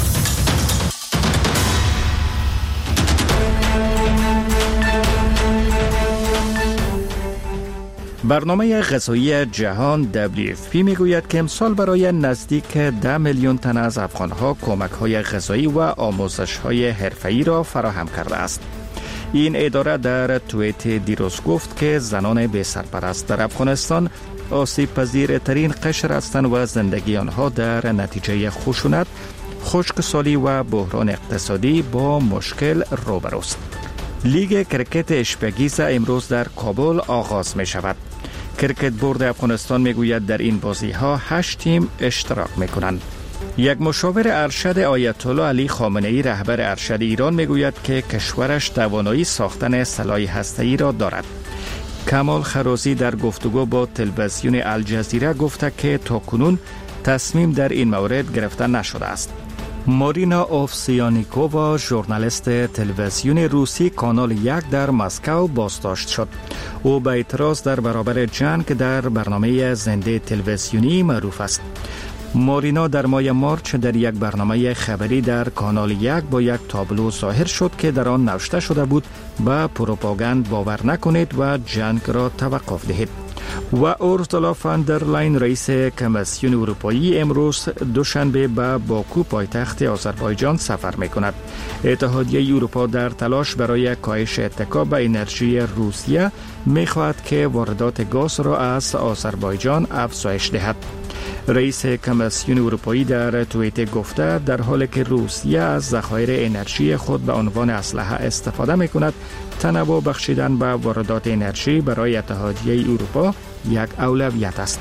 برنامه غذایی جهان دبلیو اف پی می گوید که امسال برای نزدیک ده میلیون تن از افغانها کمک های غذایی و آموزش های حرفه‌ای را فراهم کرده است. این اداره در توییت دیروز گفت که زنان بی سرپرست در افغانستان آسیب پذیرترین قشر هستند و زندگی آنها در نتیجه خشونت، خشکسالی و بحران اقتصادی با مشکل روبروست. لیگ کرکت اشپگیزه امروز در کابل آغاز می شود. کرکت بورد افغانستان می گوید در این بازی ها هشت تیم اشتراک می کنند. یک مشاور ارشد آیت الله علی خامنه ای رهبر ارشد ایران می گوید که کشورش توانایی ساختن سلاح هسته‌ای را دارد. کمال خرازی در گفتگو با تلویزیون الجزیره گفته که تاکنون تصمیم در این مورد گرفته نشده است. مارینا اوفسیانیکووا ژورنالیست تلویزیون روسی کانال یک در مسکو بازداشت شد. او به اعتراض در برابر جنگ در برنامه زنده تلویزیونی معروف است. مارینا در ماه مارچ در یک برنامه خبری در کانال یک با یک تابلو ظاهر شد که در آن نوشته شده بود به پروپاگاند باور نکنید و جنگ را توقف دهید. و اورسولا فان در لاین رئیس کمیسیون اروپایی امروز دوشنبه به باکو پایتخت آذربایجان سفر می‌کند. اتحادیه اروپا در تلاش برای کاهش اتکا به انرژی روسیه می‌خواهد که واردات گاز را از آذربایجان افزایش دهد. رئیس کمیسیون اروپایی در توییت گفته در حالی که روسیه از ذخایر انرژی خود به عنوان اسلحه استفاده می‌کند، تنوع بخشیدن به واردات انرژی برای اتحادیه اروپا یک اولویت است.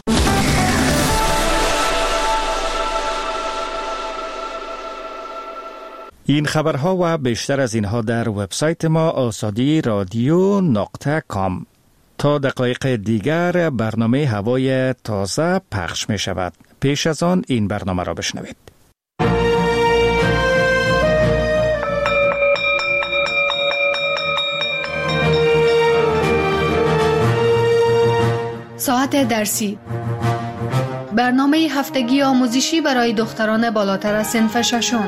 این خبرها و بیشتر از اینها در وبسایت ما آزادی رادیو نقطه کام. تا دقایق دیگر برنامه هوای تازه پخش می شود. پیش از آن این برنامه را بشنوید. ساعت درسی، برنامه هفتگی آموزشی برای دختران بالاتر از صنف ششم.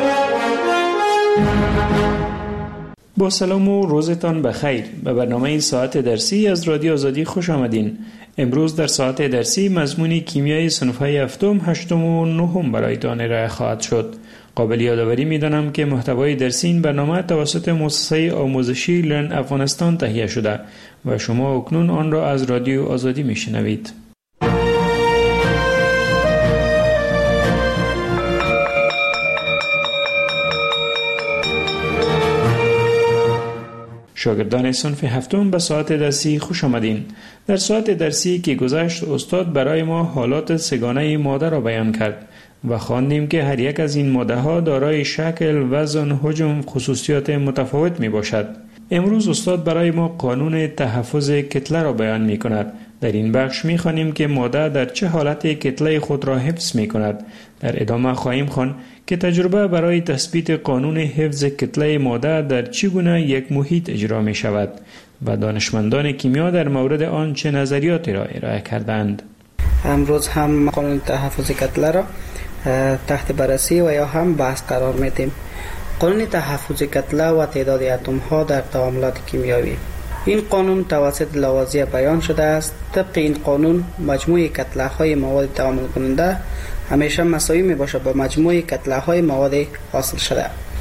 با سلام و روزتان بخیر. به برنامه ساعت درسی از رادیو آزادی خوش آمدین. امروز در ساعت درسی مضمون کیمیای صنف‌های هفتم، هشتم و نهم برایتان ارائه خواهد شد. قابل یادآوری می‌دانم که محتوای درسی این برنامه توسط مؤسسه آموزشی لرن افغانستان تهیه شده و شما اکنون آن را از رادیو آزادی می‌شنوید. شاگردان صنف هفتم به ساعت درسی خوش آمدین. در ساعت درسی که گذشت استاد برای ما حالات سگانه ماده را بیان کرد و خواندیم که هر یک از این ماده ها دارای شکل، وزن، حجم، خصوصیات متفاوت می باشد. امروز استاد برای ما قانون تحفظ کتله را بیان می کند. در این بخش می خوانیم که ماده در چه حالت کتله خود را حفظ می کند. در ادامه خواهیم خواند که تجربه برای تثبیت قانون حفظ کتله ماده در چگونه یک محیط اجرا می شود و دانشمندان کیمیا در مورد آن چه نظریاتی را ارائه کردند. امروز هم قانون تحفظ کتله را تحت بررسی و یا هم بحث قرار میدیم. قانون تحفظ کتله و تعداد اتم ها در تعاملات کیمیایی. این قانون توسط لاوازیه بیان شده است. طبق این قانون مجموع کتله های مواد تعامل کننده همیشه مساوی می باشد با مجموع کتله های مواد حاصل شده.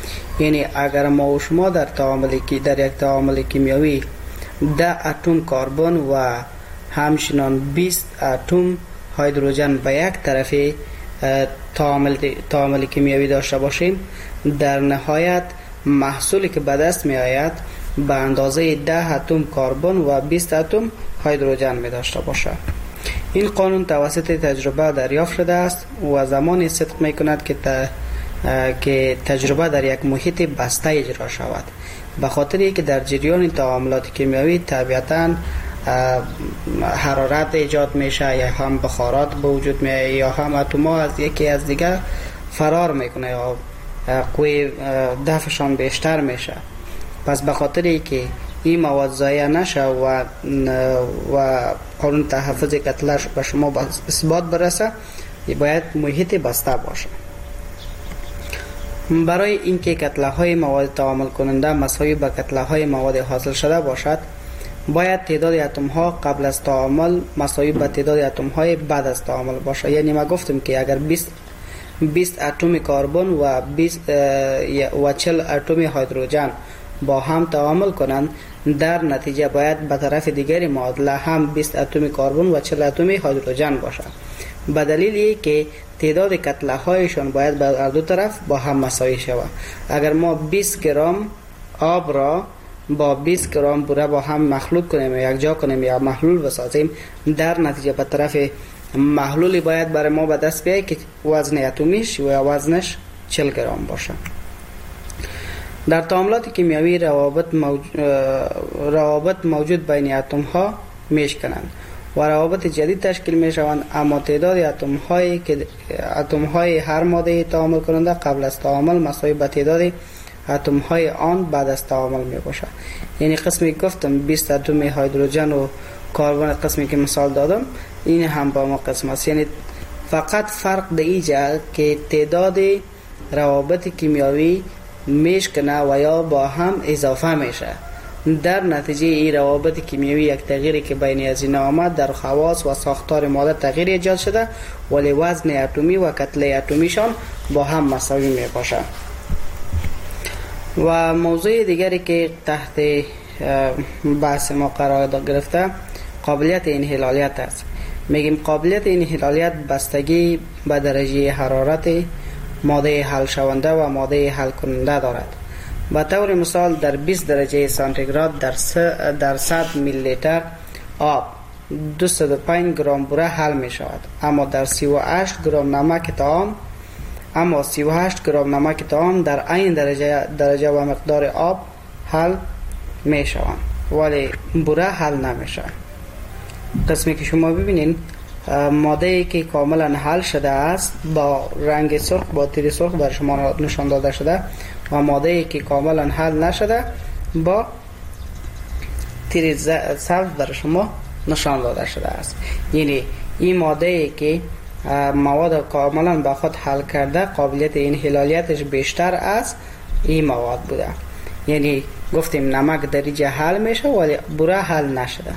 یعنی اگر ما و شما در تعامل کی در یک تعامل کیمیایی ده اتم کربن و همچنان بیست اتم هیدروژن به یک طرف تعامل تعامل کیمیایی داشته باشیم، در نهایت محصولی که به دست می آید به اندازه ده اتم کربن و بیست اتم هیدروژن می داشته باشد. این قانون توسط تجربه دریافت شده است و زمانی صدق می کند که ت... که تجربه در یک محیط بسته اجرا شود، به خاطر اینکه در جریان تعاملات کیمیایی طبیعتاً حرارت ایجاد میشه، یا هم بخارات به وجود میاد، یا هم اتم‌ها از یکی از دیگر فرار میکنه یا قوی دفعشان بیشتر میشه. پس به خاطر اینکه این مواد ضایع نشه و و قانون تحفظ کتله به شما اثبات برسه، باید محیط بسته باشه. برای اینکه کتله های مواد تعامل کننده مساوی به کتله های مواد حاصل شده باشد، باید تعداد اتم ها قبل از تعامل مساوی به تعداد اتم های بعد از تعامل باشه. یعنی ما گفتم که اگر بیست بیست اتم کربن و بیست و چهل اتم هیدروژن با هم تعامل کنند، در نتیجه باید به طرف دیگری معادله هم بیست اتم کربن و چهل اتم هیدروژن باشد، به دلیلی که تعداد کتله هایشان باید به هر دو طرف با هم مساوی شود. اگر ما بیست گرم آب را با بیست گرم بوره با هم مخلوط کنیم یا یک جا کنیم یا محلول بسازیم، در نتیجه به طرف محلولی باید برای ما به دست بیاید که وزن اتمیش و وزنش چهل گرم باشه. در تعاملات کیمیایی روابط موجود, روابط موجود بین اتم ها میشکنند و روابط جدید تشکیل می شوند، اما تعداد اتم هایی که اتم های هر ماده تعامل کننده قبل از تعامل مساوی به تعداد اتم های آن بعد از تعامل می باشد. یعنی قسمی گفتم بیست اتم هیدروژن و کربن، قسمی که مثال دادم این هم با ما قسم است. یعنی فقط فرق در اینجا که تعداد روابط کیمیایی میشکنه و یا با هم اضافه میشه. در نتیجه این روابط کیمیایی یک تغییری که بین از این آمد در خواص و ساختار ماده تغییر ایجاد شده، ولی وزن اتمی و کتله اتمیشان با هم مساوی می باشه. و موضوع دیگری که تحت بحث ما قرار گرفته قابلیت انحلالیت است. میگیم قابلیت انحلالیت بستگی به درجه حرارت ماده حل شونده و ماده حل کننده دارد. به طور مثال در بیست درجه سانتیگراد در در صد میلی لیتر آب دویست و پنج گرم بوره حل می شود، اما در سی و هشت گرم نمک طعام اما سی و هشت گرم نمک طعام در این درجه درجه و مقدار آب حل می شوند، ولی بوره حل نمی شود. قسمی که شما ببینین ماده که کاملا حل شده است با رنگ سرخ با تیر سرخ بر شما نشان داده شده و ماده که کاملا حل نشده با تیر سبز بر شما نشان داده شده است. یعنی این ماده که مواد کاملا با خود حل کرده قابلیت انحلالیتش بیشتر از این مواد بوده. یعنی گفتیم نمک درجه حل میشه ولی بوره حل نشده.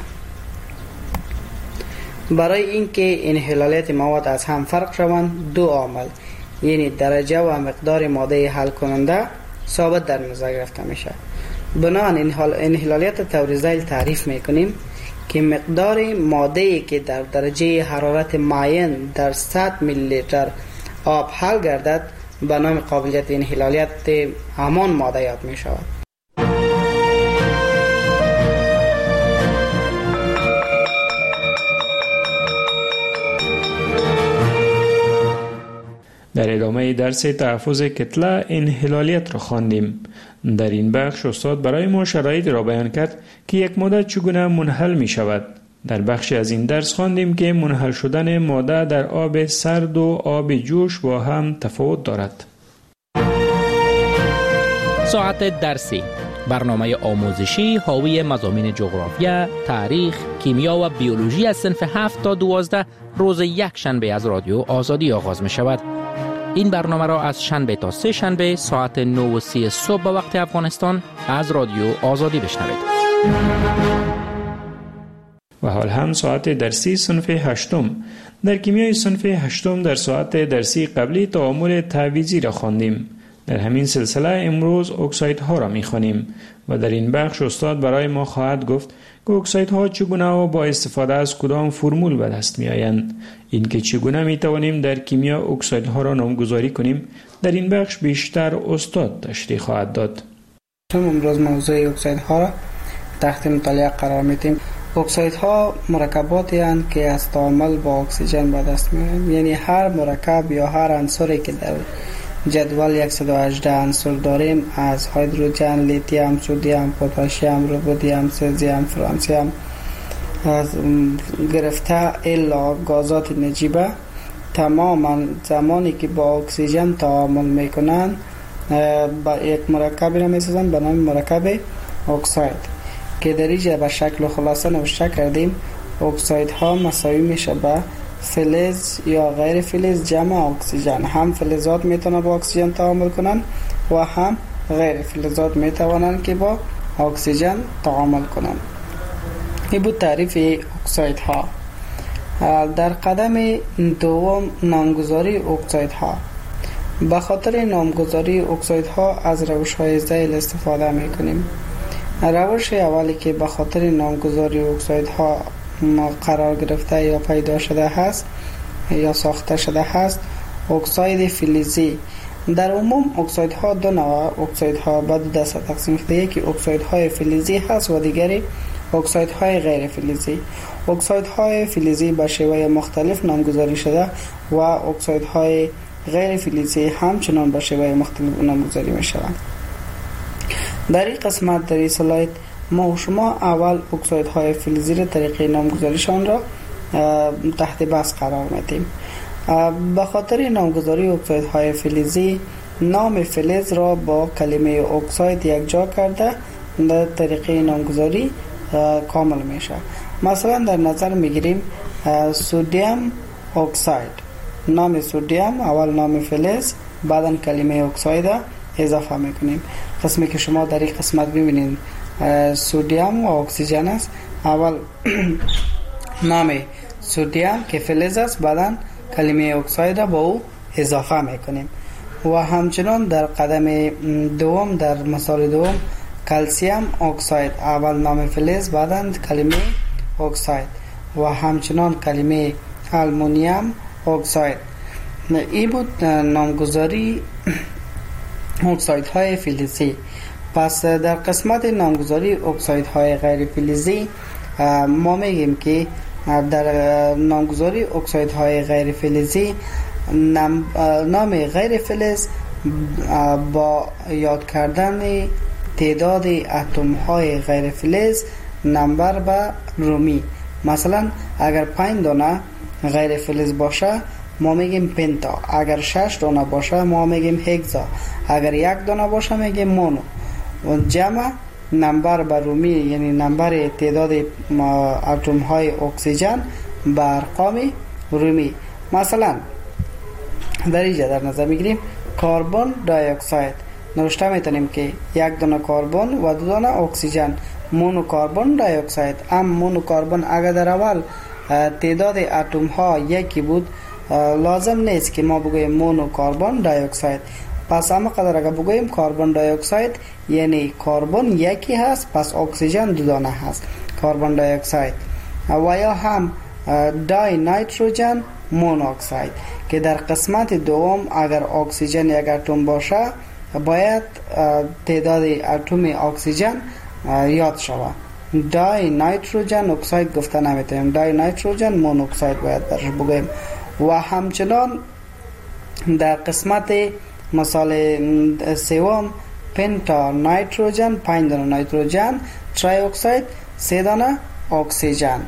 برای اینکه انحلالیت مواد از هم فرق شوند دو عامل، یعنی درجه و مقدار ماده حل کننده ثابت در نظر گرفته میشه. بنابراین انحلالیت طور ذیل تعریف میکنیم که مقدار ماده‌ای که در درجه حرارت معین در صد میلی لیتر آب حل گردد به نام قابلیت انحلالیت همان ماده یاد می شود. در ادامه درس تحفظ کتله انحلالیت را خواندیم. در این بخش استاد برای ما شرایط را بیان کرد که یک ماده چگونه منحل می شود. در بخشی از این درس خواندیم که منحل شدن ماده در آب سرد و آب جوش با هم تفاوت دارد. ساعت درسی، برنامه آموزشی حاوی مضامین جغرافیا، تاریخ، کیمیا و بیولوژی از صنف هفت تا دوازده روز یک شنبه از رادیو آزادی آغاز می شود. این برنامه را از شنبه تا سه شنبه ساعت نه و سی صبح به وقت افغانستان از رادیو آزادی بشنوید. و حال هم ساعت درسی صنف هشتم. در کیمیای صنف هشتم در ساعت درسی قبلی تعامل تعویضی را خواندیم. در همین سلسله امروز اکسایدها را می‌خوانیم و در این بخش استاد برای ما خواهد گفت که اکسایدها چگونه و با استفاده از کدام فرمول به دست می‌آیند. اینکه چگونه می‌توانیم در کیمیا اکسایدها را نامگذاری کنیم در این بخش بیشتر استاد تشریح خواهد داد. امروز موضوع اکسایدها را تحت مطالعه قرار می‌دیم. اکسایدها مرکباتی هستند که از تعامل با اکسیژن به دست می‌آیند. یعنی هر مرکب یا هر عنصری که در جدول صد و هجده عنصر داریم، از هیدروژن، لیتیوم، سدیم، پتاسیم، رودیم، سزیم، فرانسیم از گرفته الا گازات نجیبه، تماما زمانی که با اکسیژن تعامل میکنن با یک مرکبی را میسازن به نام مرکب اکساید که در اینجا به شکل خلاصه نوشته کردیم. اکسایدها مساوی میشه به فلز یا غیر فلز جمع اکسیژن. هم فلزات میتونن با اکسیژن تعامل کنن و هم غیر فلزات میتوانن که با اکسیژن تعامل کنن. این بود تعریف اکسایدها. در قدم دوم نامگذاری اکسایدها. به خاطر نامگذاری اکسایدها از روش‌های ذیل استفاده میکنیم. روش اولی که به خاطر نامگذاری اکسایدها قرار گرفته یا پیدا شده هست یا ساخته شده هست اکساید فلزی. در عموم اکسایدها دو نوع اکسایدها به دو دسته تقسیم شده، یکی اکسایدهای فلزی هست و دیگری اکسایدهای غیر فلزی. اکسایدهای فلزی به شیوه مختلف نامگذاری شده و اکسایدهای غیر فلزی همچنان به شیوه مختلف نامگذاری می شوند. در این قسمت در این سلاید ما و شما اول اکسایدهای فلزی را طریقه نامگذاریشان را تحت بحث قرار میدیم. به خاطر نامگذاری اکسایدهای فلزی نام فلز را با کلمه اکساید یکجا کرده در طریقه نامگذاری کامل میشه. مثلا در نظر میگیریم سدیم اکساید، نام سدیم اول نام فلز بعدا کلمه اکساید اضافه میکنیم. قسمی که شما در این قسمت ببینید سدیم و اکسیژن است، اول نام سدیم که فلز است بعدا کلمه اکساید با او اضافه میکنیم. و همچنان در قدم دوم در مثال دوم کلسیم اکساید، اول نام فلز بعدا کلمه اکساید و همچنان کلمه آلومینیوم اکساید. این بود نامگذاری اکسایدهای فلزی. پس در قسمت نامگذاری اکسایدهای غیر فلزی ما میگیم که در نامگذاری اکسایدهای غیر فلزی نام, نام غیر فلز با یاد کردن تعداد اتم های غیر فلز نمبر به رومی. مثلا اگر پنج دانه غیر فلز باشه ما میگیم پنتا، اگر شش دانه باشه ما میگیم هگزا، اگر یک دانه باشه میگیم مونو. و جمع نمبر به رومی یعنی نمبر تعداد اتم های اکسیژن به ارقام رومی. مثلا در اینجا در نظر میگیریم کربن دی اکساید، نوشته میتونیم که یک دانه کربن و دو دانه اکسیژن، مونو کربن دی اکساید. ام مونو کربن اگر در اول تعداد اتم ها یکی بود لازم نیست که ما بگوییم مونو کربن دی اکساید. پس اما قدر اگر بگوییم کربن دی اکساید یعنی کربن یکی هست پس اکسیژن دو دانه هست، کربن دی اکساید. و یا هم دای نیتروژن مونوکساید که در قسمت دوم اگر اکسیژن یک اتم باشه باید تعداد اتم اکسیژن یاد شود. دای نیتروژن اکساید گفته نمیتونیم، دای نیتروژن مونوکساید باید درش بگوییم. و همچنان در قسمت مثال سوم پنتا نیتروژن، پنج دانه نیتروژن، تری اکساید، سه دانه اکسیژن.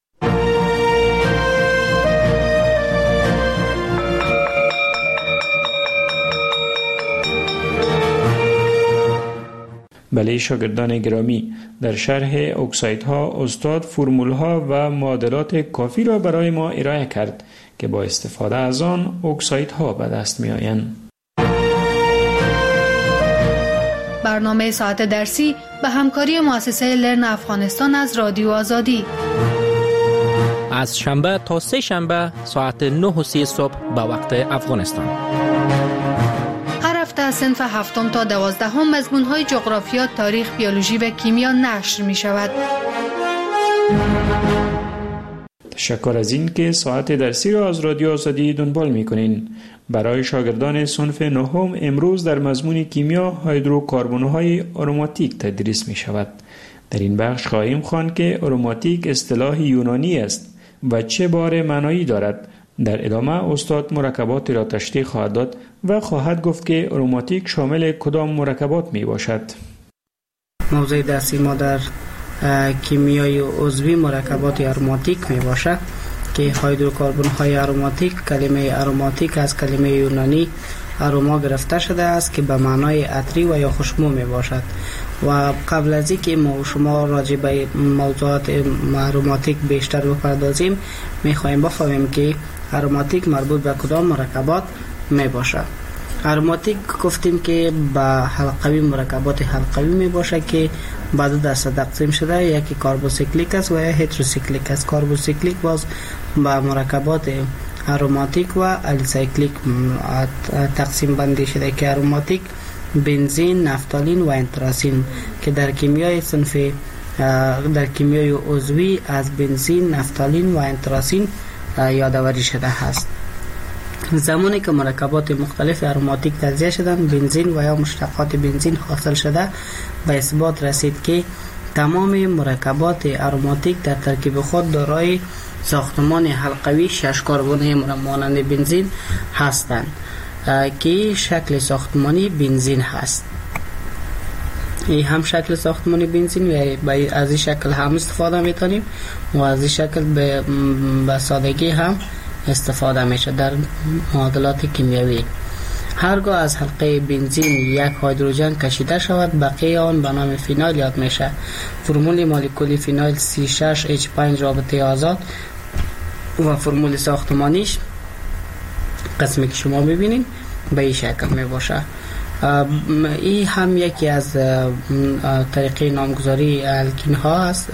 بله شاگردان گرامی، در شرح اکسایدها استاد فرمولها و معادلات کافی را برای ما ارائه کرد که با استفاده از آن اکسایدها به دست می آیند. برنامه ساعت درسی به همکاری مؤسسه لرن افغانستان از رادیو آزادی از شنبه تا سه شنبه ساعت نه و سی صبح به وقت افغانستان. هر هفته از صنف هفتم تا دوازدهم مضمون‌های جغرافیا، تاریخ، بیولوژی و کیمیا نشر می‌شود. تشکر از این که ساعت درسی را از رادیو آزادی دنبال می‌کنین. برای شاگردان صنف نهم امروز در مضمون کیمیا هیدروکربن‌های آروماتیک تدریس می‌شود. در این بخش خواهیم خواند که آروماتیک اصطلاح یونانی است و چه بار معنایی دارد. در ادامه استاد مرکبات را تشریح خواهد داد و خواهد گفت که آروماتیک شامل کدام مرکبات می باشد. موضوع درسی ما در کیمیای عضوی مرکبات آروماتیک می باشد که هیدروکربن های آروماتیک، کلمه آروماتیک از کلمه یونانی آروما گرفته شده است که به معنای عطری و یا خوشبو می باشد. و قبل از اینکه ما و شما راجع به موضوعات آروماتیک بیشتر بپردازیم، می خواهیم بفهمیم که آروماتیک مربوط به کدام مرکبات می باشد. آروماتیک گفتیم که به حلقوی مرکبات حلقوی می باشه که به دو دسته تقسیم شده، یکی کاربوسیکلیک است و یا هتروسیکلیک است. کاربوسیکلیک باز به مرکبات آروماتیک و الیسایکلیک تقسیم بندی شده که آروماتیک بنزین، نفتالین و انتراسین که در کیمیای صنف در کیمیای عضوی از بنزین، نفتالین و انتراسین یادآوری شده است. زمانی که مرکبات مختلف آروماتیک تجزیه شدند، بنزین و یا مشتقات بنزین حاصل شده، به اثبات رسید که تمام مرکبات آروماتیک در ترکیب خود دارای ساختمان حلقوی شش کربنی مانند بنزین هستند که شکل ساختمانی بنزین هست. این هم شکل ساختمانی بنزین و از این شکل هم استفاده میتونیم و از این شکل به, به سادگی هم استفاده میشه در معادلات کیمیایی. هرگاه از حلقه بنزین یک هیدروژن کشیده شود، بقیه آن به نام فینال یاد میشه. فرمول مولکولی فینال سی شش اچ پنج رابطه آزاد و فرمول ساختمانیش قسمی که شما میبینید به این شکل می باشه. این هم یکی از طریقه نامگذاری الکین ها است،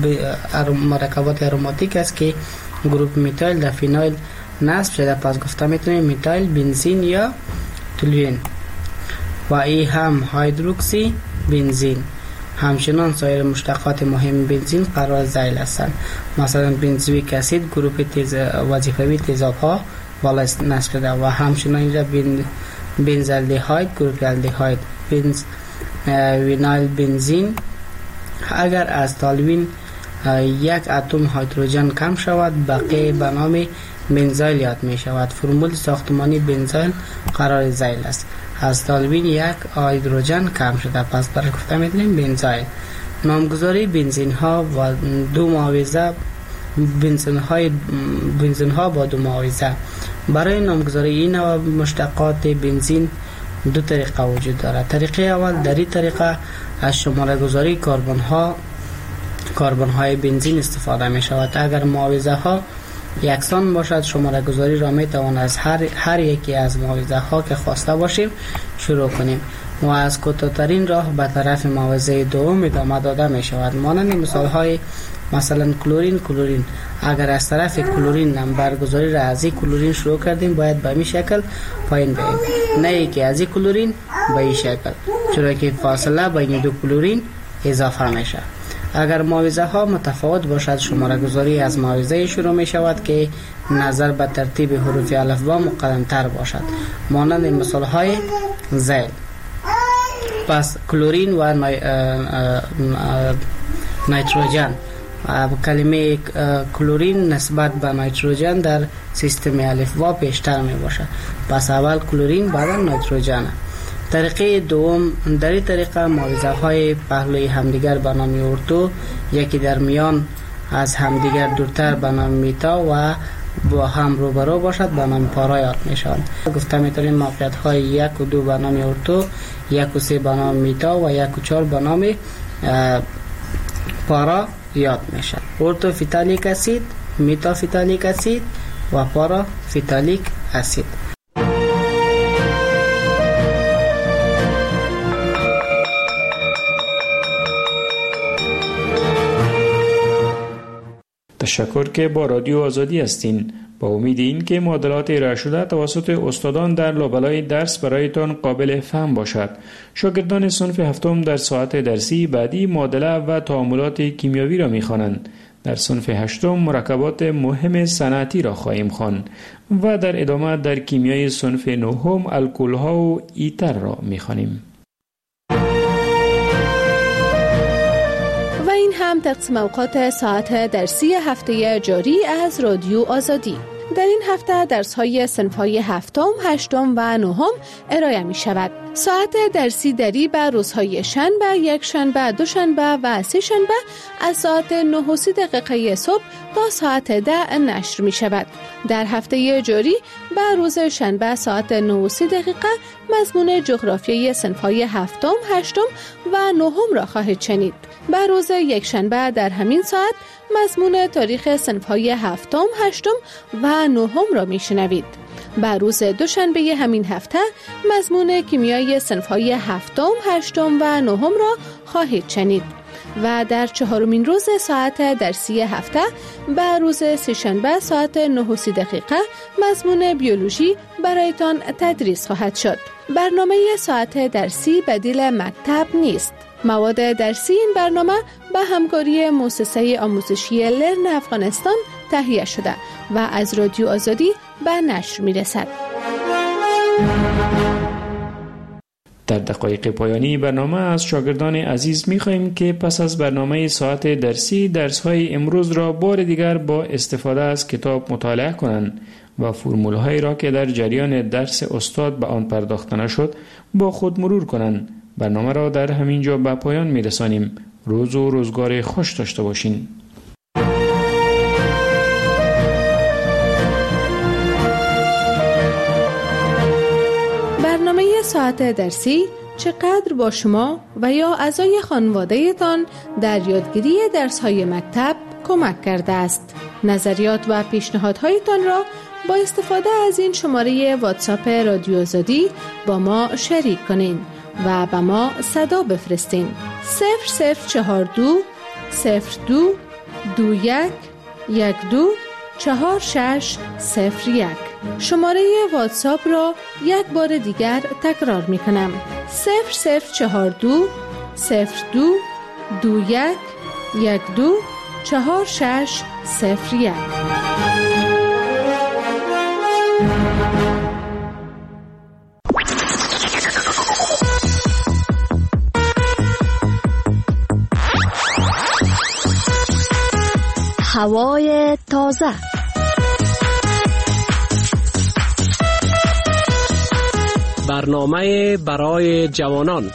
مرکبات آروماتیک است که گروپ میتایل در فینایل نصب شده، پس گفته میتونیم میتایل بنزین یا تولوین. و این هم هیدروکسی بنزین. همچنان سایر مشتقات مهم بنزین قرار ذیل هستند، مثلا بنزویک اسید گروپ تیز وظیفوی تیزاب ها بالا نصب شده و همچنان اینجا بن بنزالدهاید گروپ الدهاید. بنز وینایل بنزین. اگر از تالوین یک اتم هیدروژن کم شود، بقیه به نام بنزایل یاد می شود. فرمول ساختمانی بنزایل قرار ذیل است. از تالوین یک هیدروژن کم شده، پس برای گفته می دونیم بنزایل. نامگذاری بنزین ها و دو معاوضه بنزین های بنزین ها با دو معاوضه. برای نامگذاری این نوع مشتقات بنزین دو طریقه وجود دارد. طریقه اول، در این طریقه از شماره گذاری کربن ها کربن های بنزین استفاده می شود. اگر معاوضه ها یکسان باشد، شماره گذاری را می توان از هر هر یکی از معاوضه ها که خواسته باشیم شروع کنیم و از کوتاه‌ترین راه به طرف معاوضه دوم ادامه داده می شود. مانند مثال های مثلا کلورین کلورین. اگر از طرف کلورین نمبر گذاری را از این کلورین شروع کردیم، باید به این شکل پایین بریم، نه ای که از این کلورین به این شکل، چرا که فاصله بین دو کلورین اضافه میشه. اگر معاوضه ها متفاوت باشد، شماره گذاری از معاوضه شروع می شود که نظر به ترتیب حروف الفبا مقدم تر باشد، مانند مثال های ذیل. پس کلورین و نای... نیتروژن. کلمه کلورین نسبت به نیتروژن در سیستم الفبا بیشتر می باشد، پس اول کلورین بعد نیتروژن. طریقه دوم، در این طریقه معاوضه های پهلوی همدیگر به نام ارتو، یکی در میان از همدیگر دورتر به نام میتا و با هم روبرو باشد به نام پارا یاد می شود. گفته می تونیم موقعیت های یک و دو به نام ارتو، یک و سه به نام میتا و یک و چهار به نام پارا یاد می شود. ارتو فیتالیک اسید، میتا فیتالیک اسید و پارا فیتالیک اسید. تشکر که با رادیو آزادی هستین. با امید این که معادلات ارائه شده توسط استادان در لابلای درس برایتان قابل فهم باشد. شاگردان صنف هفتم در ساعت درسی بعدی معادله و تعاملات کیمیاوی را می‌خوانند. در صنف هشتم مرکبات مهم صنعتی را خواهیم خواند و در ادامه در کیمیای صنف نهم الکل‌ها و ایتر را می‌خوانیم. و این هم تقسیم اوقات ساعت درسی هفته جاری از رادیو آزادی. در این هفته درس‌های صنف‌های هفتم، هشتم و نهم ارائه می شود. ساعت درسی دری به روزهای شنبه، یک شنبه، دو شنبه و سه شنبه از ساعت نه و سی دقیقه صبح تا ساعت ده نشر می شود. در هفته جاری به روز شنبه ساعت نه و سی دقیقه مضمون جغرافیای صنف‌های هفتم، هشتم و نهم را خواهید شنید. به روز یک شنبه در همین ساعت مضمون تاریخ صنف‌های هفتم، هشتم و نهم را میشنوید. به روز دوشنبه همین هفته مضمون کیمیای صنف‌های هفتم، هشتم و نهم را خواهید شنید. و در چهارمین روز ساعت درسی هفته به روز سه‌شنبه ساعت نه و سی دقیقه مضمون بیولوژی برایتان تدریس خواهد شد. برنامه ساعت درسی بدیل مکتب نیست. مواد درسی این برنامه به همکاری مؤسسه آموزشی لرن افغانستان تهیه شده و از رادیو آزادی به نشر می رسد. در دقایق پایانی برنامه از شاگردان عزیز می خواهیم که پس از برنامه ساعت درسی درس‌های امروز را بار دیگر با استفاده از کتاب مطالعه کنند و فرمول‌هایی را که در جریان درس استاد به آن پرداخته نشد با خود مرور کنند. برنامه را در همین جا به پایان می رسانیم. روز و روزگار خوش داشته باشین. برنامه ساعت درسی چقدر با شما و یا اعضای خانواده تان در یادگیری درس‌های مکتب کمک کرده است. نظریات و پیشنهادهایتان را با استفاده از این شماره واتساپ رادیو آزادی با ما شریک کنین و به ما صدا بفرستین. صفر صفر چهار دو صفر دو دو یک یک دو چهار شش صفر یک. شماره واتساپ را یک بار دیگر تکرار می کنم. صفر صفر چهار دو صفر دو دو یک یک دو چهار شش صفر یک. هوای تازه. برنامه برای جوانان.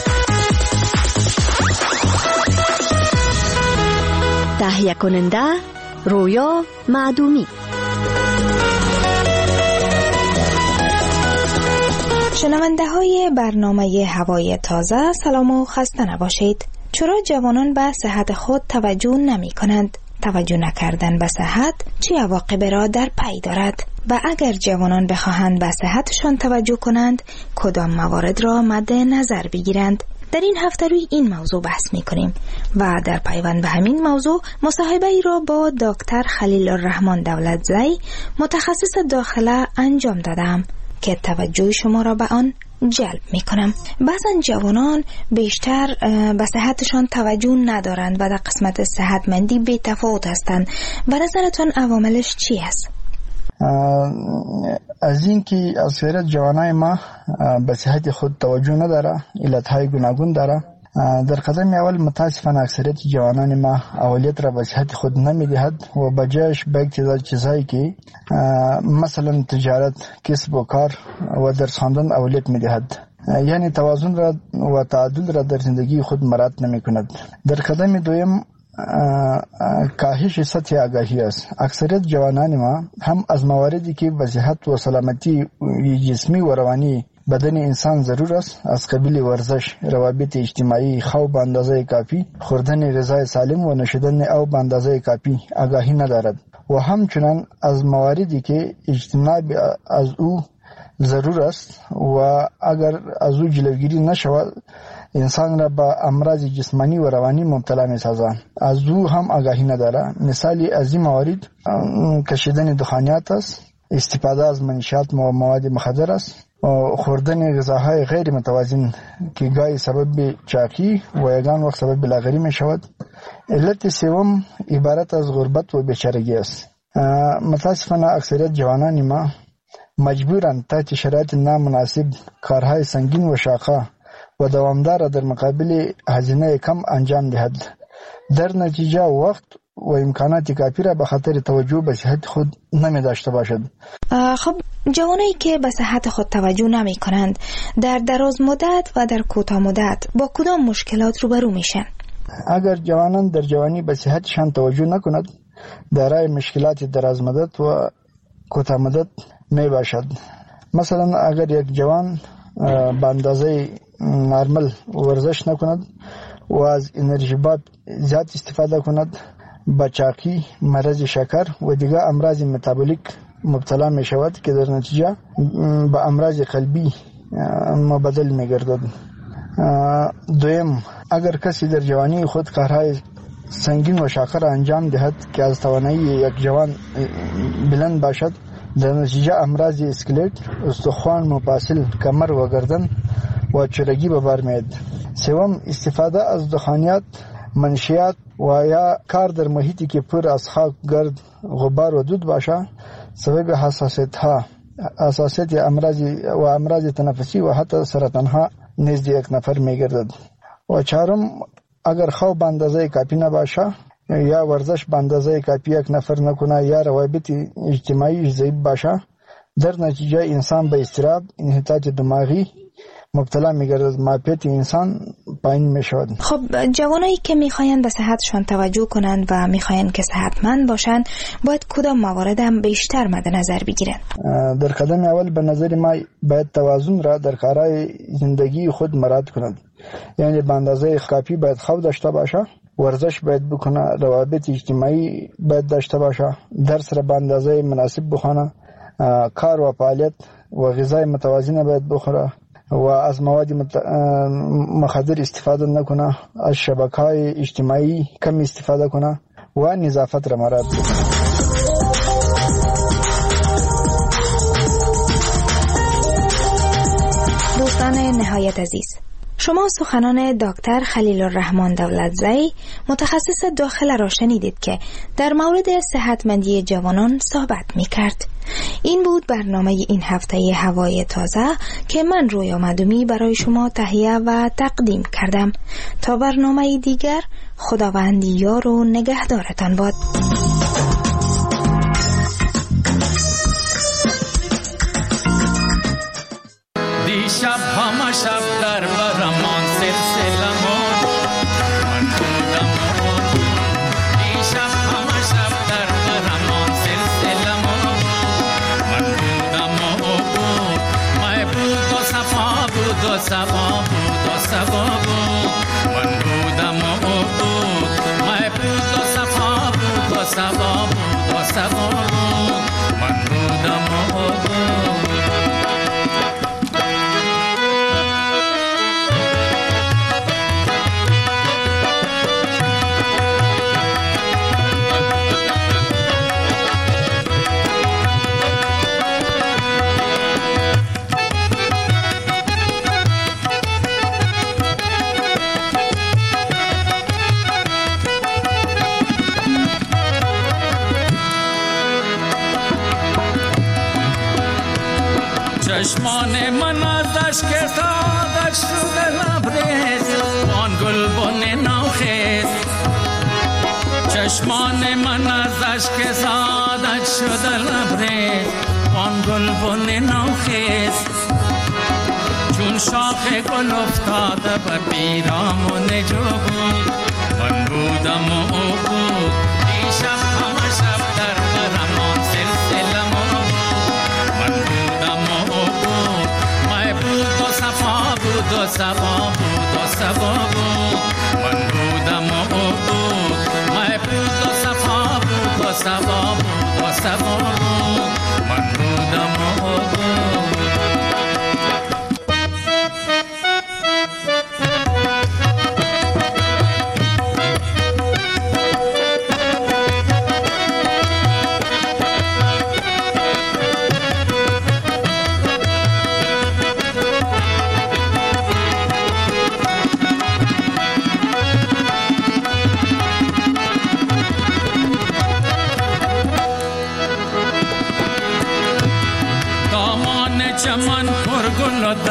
تهیه کننده رویا معدومی. شنونده های برنامه هوای تازه، سلام و خسته نباشید. چرا جوانان به صحت خود توجه نمی کنند؟ توجه نکردن به صحت چه عواقبی را در پی دارد؟ و اگر جوانان بخواهند به صحتشان توجه کنند کدام موارد را مد نظر بگیرند؟ در این هفته روی این موضوع بحث می کنیم و در پیوند به همین موضوع مصاحبه ای را با دکتر خلیل الرحمن دولتزی متخصص داخله انجام دادم که توجه شما را به آن جلب می کنم. بعضا جوانان بیشتر به صحتشان توجه ندارند و در قسمت صحتمندی بی تفاوت هستند. و نظرتان عواملش چی است؟ از این که اکثریت جوانای ما به صحت خود توجه نداره، علتهای گوناگون داره. در قدم اول متاسفانه اکثریت جوانان ما اولیت را به صحت خود نمیدهد و بجایش به اقتضای چیزهایی که مثلا تجارت، کسب و کار و درس خواندن اولیت میدهد، یعنی توازن را و تعادل را در زندگی خود مراعات نمی کند. در قدم دوم کاهش سطح آگاهی است. اکثریت جوانان ما هم از مواردی که به صحت و سلامتی جسمی و روانی بدن انسان ضرور است، از قبیل ورزش، روابط اجتماعی، خواب به اندازه کافی، خوردن غذای سالم و نوشیدن آب به اندازه کافی آگاهی ندارد و همچنان از مواردی که اجتناب از او ضرور است و اگر از او جلوگیری نشود انسان را به امراض جسمانی و روانی مبتلا می سازند. از او هم آگاهی نداره. مثالی از این موارد کشیدن دخانیات است، استفاده از منشیات و مواد مخدر است، خوردن غذاهای غیر متوازن که گاهی سبب چاقی و یگان وقت سبب لاغری می شود. علت سوم عبارت از غربت و بیچارگی است. متاسفانه اکثریت جوانان ما مجبورند تحت شرایط نامناسب کارهای سنگین و شاقه و دوامدار در مقابل هزینه کم انجام دهد. در نتیجه وقت و امکانات کافی را به خاطر توجه به صحت خود نمی داشته باشد. خب جوانایی که به صحت خود توجه نمی کنند در دراز مدت و در کوتاه مدت با کدام مشکلات روبرو میشن؟ اگر جوانان در جوانی به صحتشان توجه نکند دارای مشکلات دراز مدت و کوتاه مدت می باشد. مثلا اگر یک جوان به اندازه نرمال ورزش نکند و از انرژی باد زیاد استفاده کند با چاقی، مرض شکر و دیگر امراض متابولیک مبتلا می شود که در نتیجه به امراض قلبی مبدل می گردد. دویم، اگر کسی در جوانی خود کارهای سنگین و شاقه را انجام دهد که از توانایی یک جوان بلند باشد در نتیجه امراض اسکلت، استخوان، مفاصل، کمر و گردن و چرگی به بر میاد. سوم، استفاده از دخانیات، منشیات و یا کار در محیطی که پر از خاک، گرد، غبار و دود باشه سبب حساسیت ها حساسیت امراض و امراض تنفسی و حتی سرطان ها نزد یک نفر میگردد. و چهارم، اگر خواب به اندازه کافی نباشه یا ورزش به اندازه کافی یک نفر نکنه یا روابط اجتماعی ضعیف باشه در نتیجه انسان به اضطراب، انحطاط دماغی مبتلا میگردد، معافیت انسان پایین میشود. خب جوانایی که میخواین به صحتشان توجه کنند و میخواین که صحتمند باشند باید کدام موارد هم بیشتر مد نظر بگیرند؟ در قدم اول به نظر ما باید توازن را در کارهای زندگی خود مراعات کنند. یعنی به اندازه کافی باید خواب داشته باشه، ورزش باید بکنه، روابط اجتماعی باید داشته باشه، درس را به اندازه مناسب بخونه، کار و فعالیت و غذای متوازن باید بخوره و از مواد مخدر استفاده نکنه، از شبکه‌های اجتماعی کم استفاده کنه و نظافت را مراعات کنه. دوستان نهایت عزیز، شما سخنان دکتر خلیل الرحمن دولتزئی متخصص داخله را شنیدید که در مورد صحتمندی جوانان صحبت می کرد. این بود برنامه این هفته هوای تازه که من رویا مدومی برای شما تهیه و تقدیم کردم. تا برنامه دیگر، خداوند یار و نگهدارتان باد. دیشب همه شب در برمان سلسلمون من بودم و دیشب همه شب در برمان سلسلمون من بودم و بود مای بود و صفا بود و صفا بود و صفا بود من بودم و بود مای بود و صفا بود و صفا بود و صفا بود من بودم و بود. چشمان من از اشک سادش شده لبریز وان گلبن نوخیز چشمان من از اشک سادش شده لبریز وان گلبن نوخیز چون شاخ گل افتاده به پیرامون جو بود من بودم و او بود دیشب همه شب در برمان سلسلمون من بودم و او بود مای بود و صفا بود و صفا بود و صفا بود من بودم و او بود مای بود و صفا بود و صفا بود و صفا بود من بودم و او بود.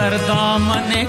در دامن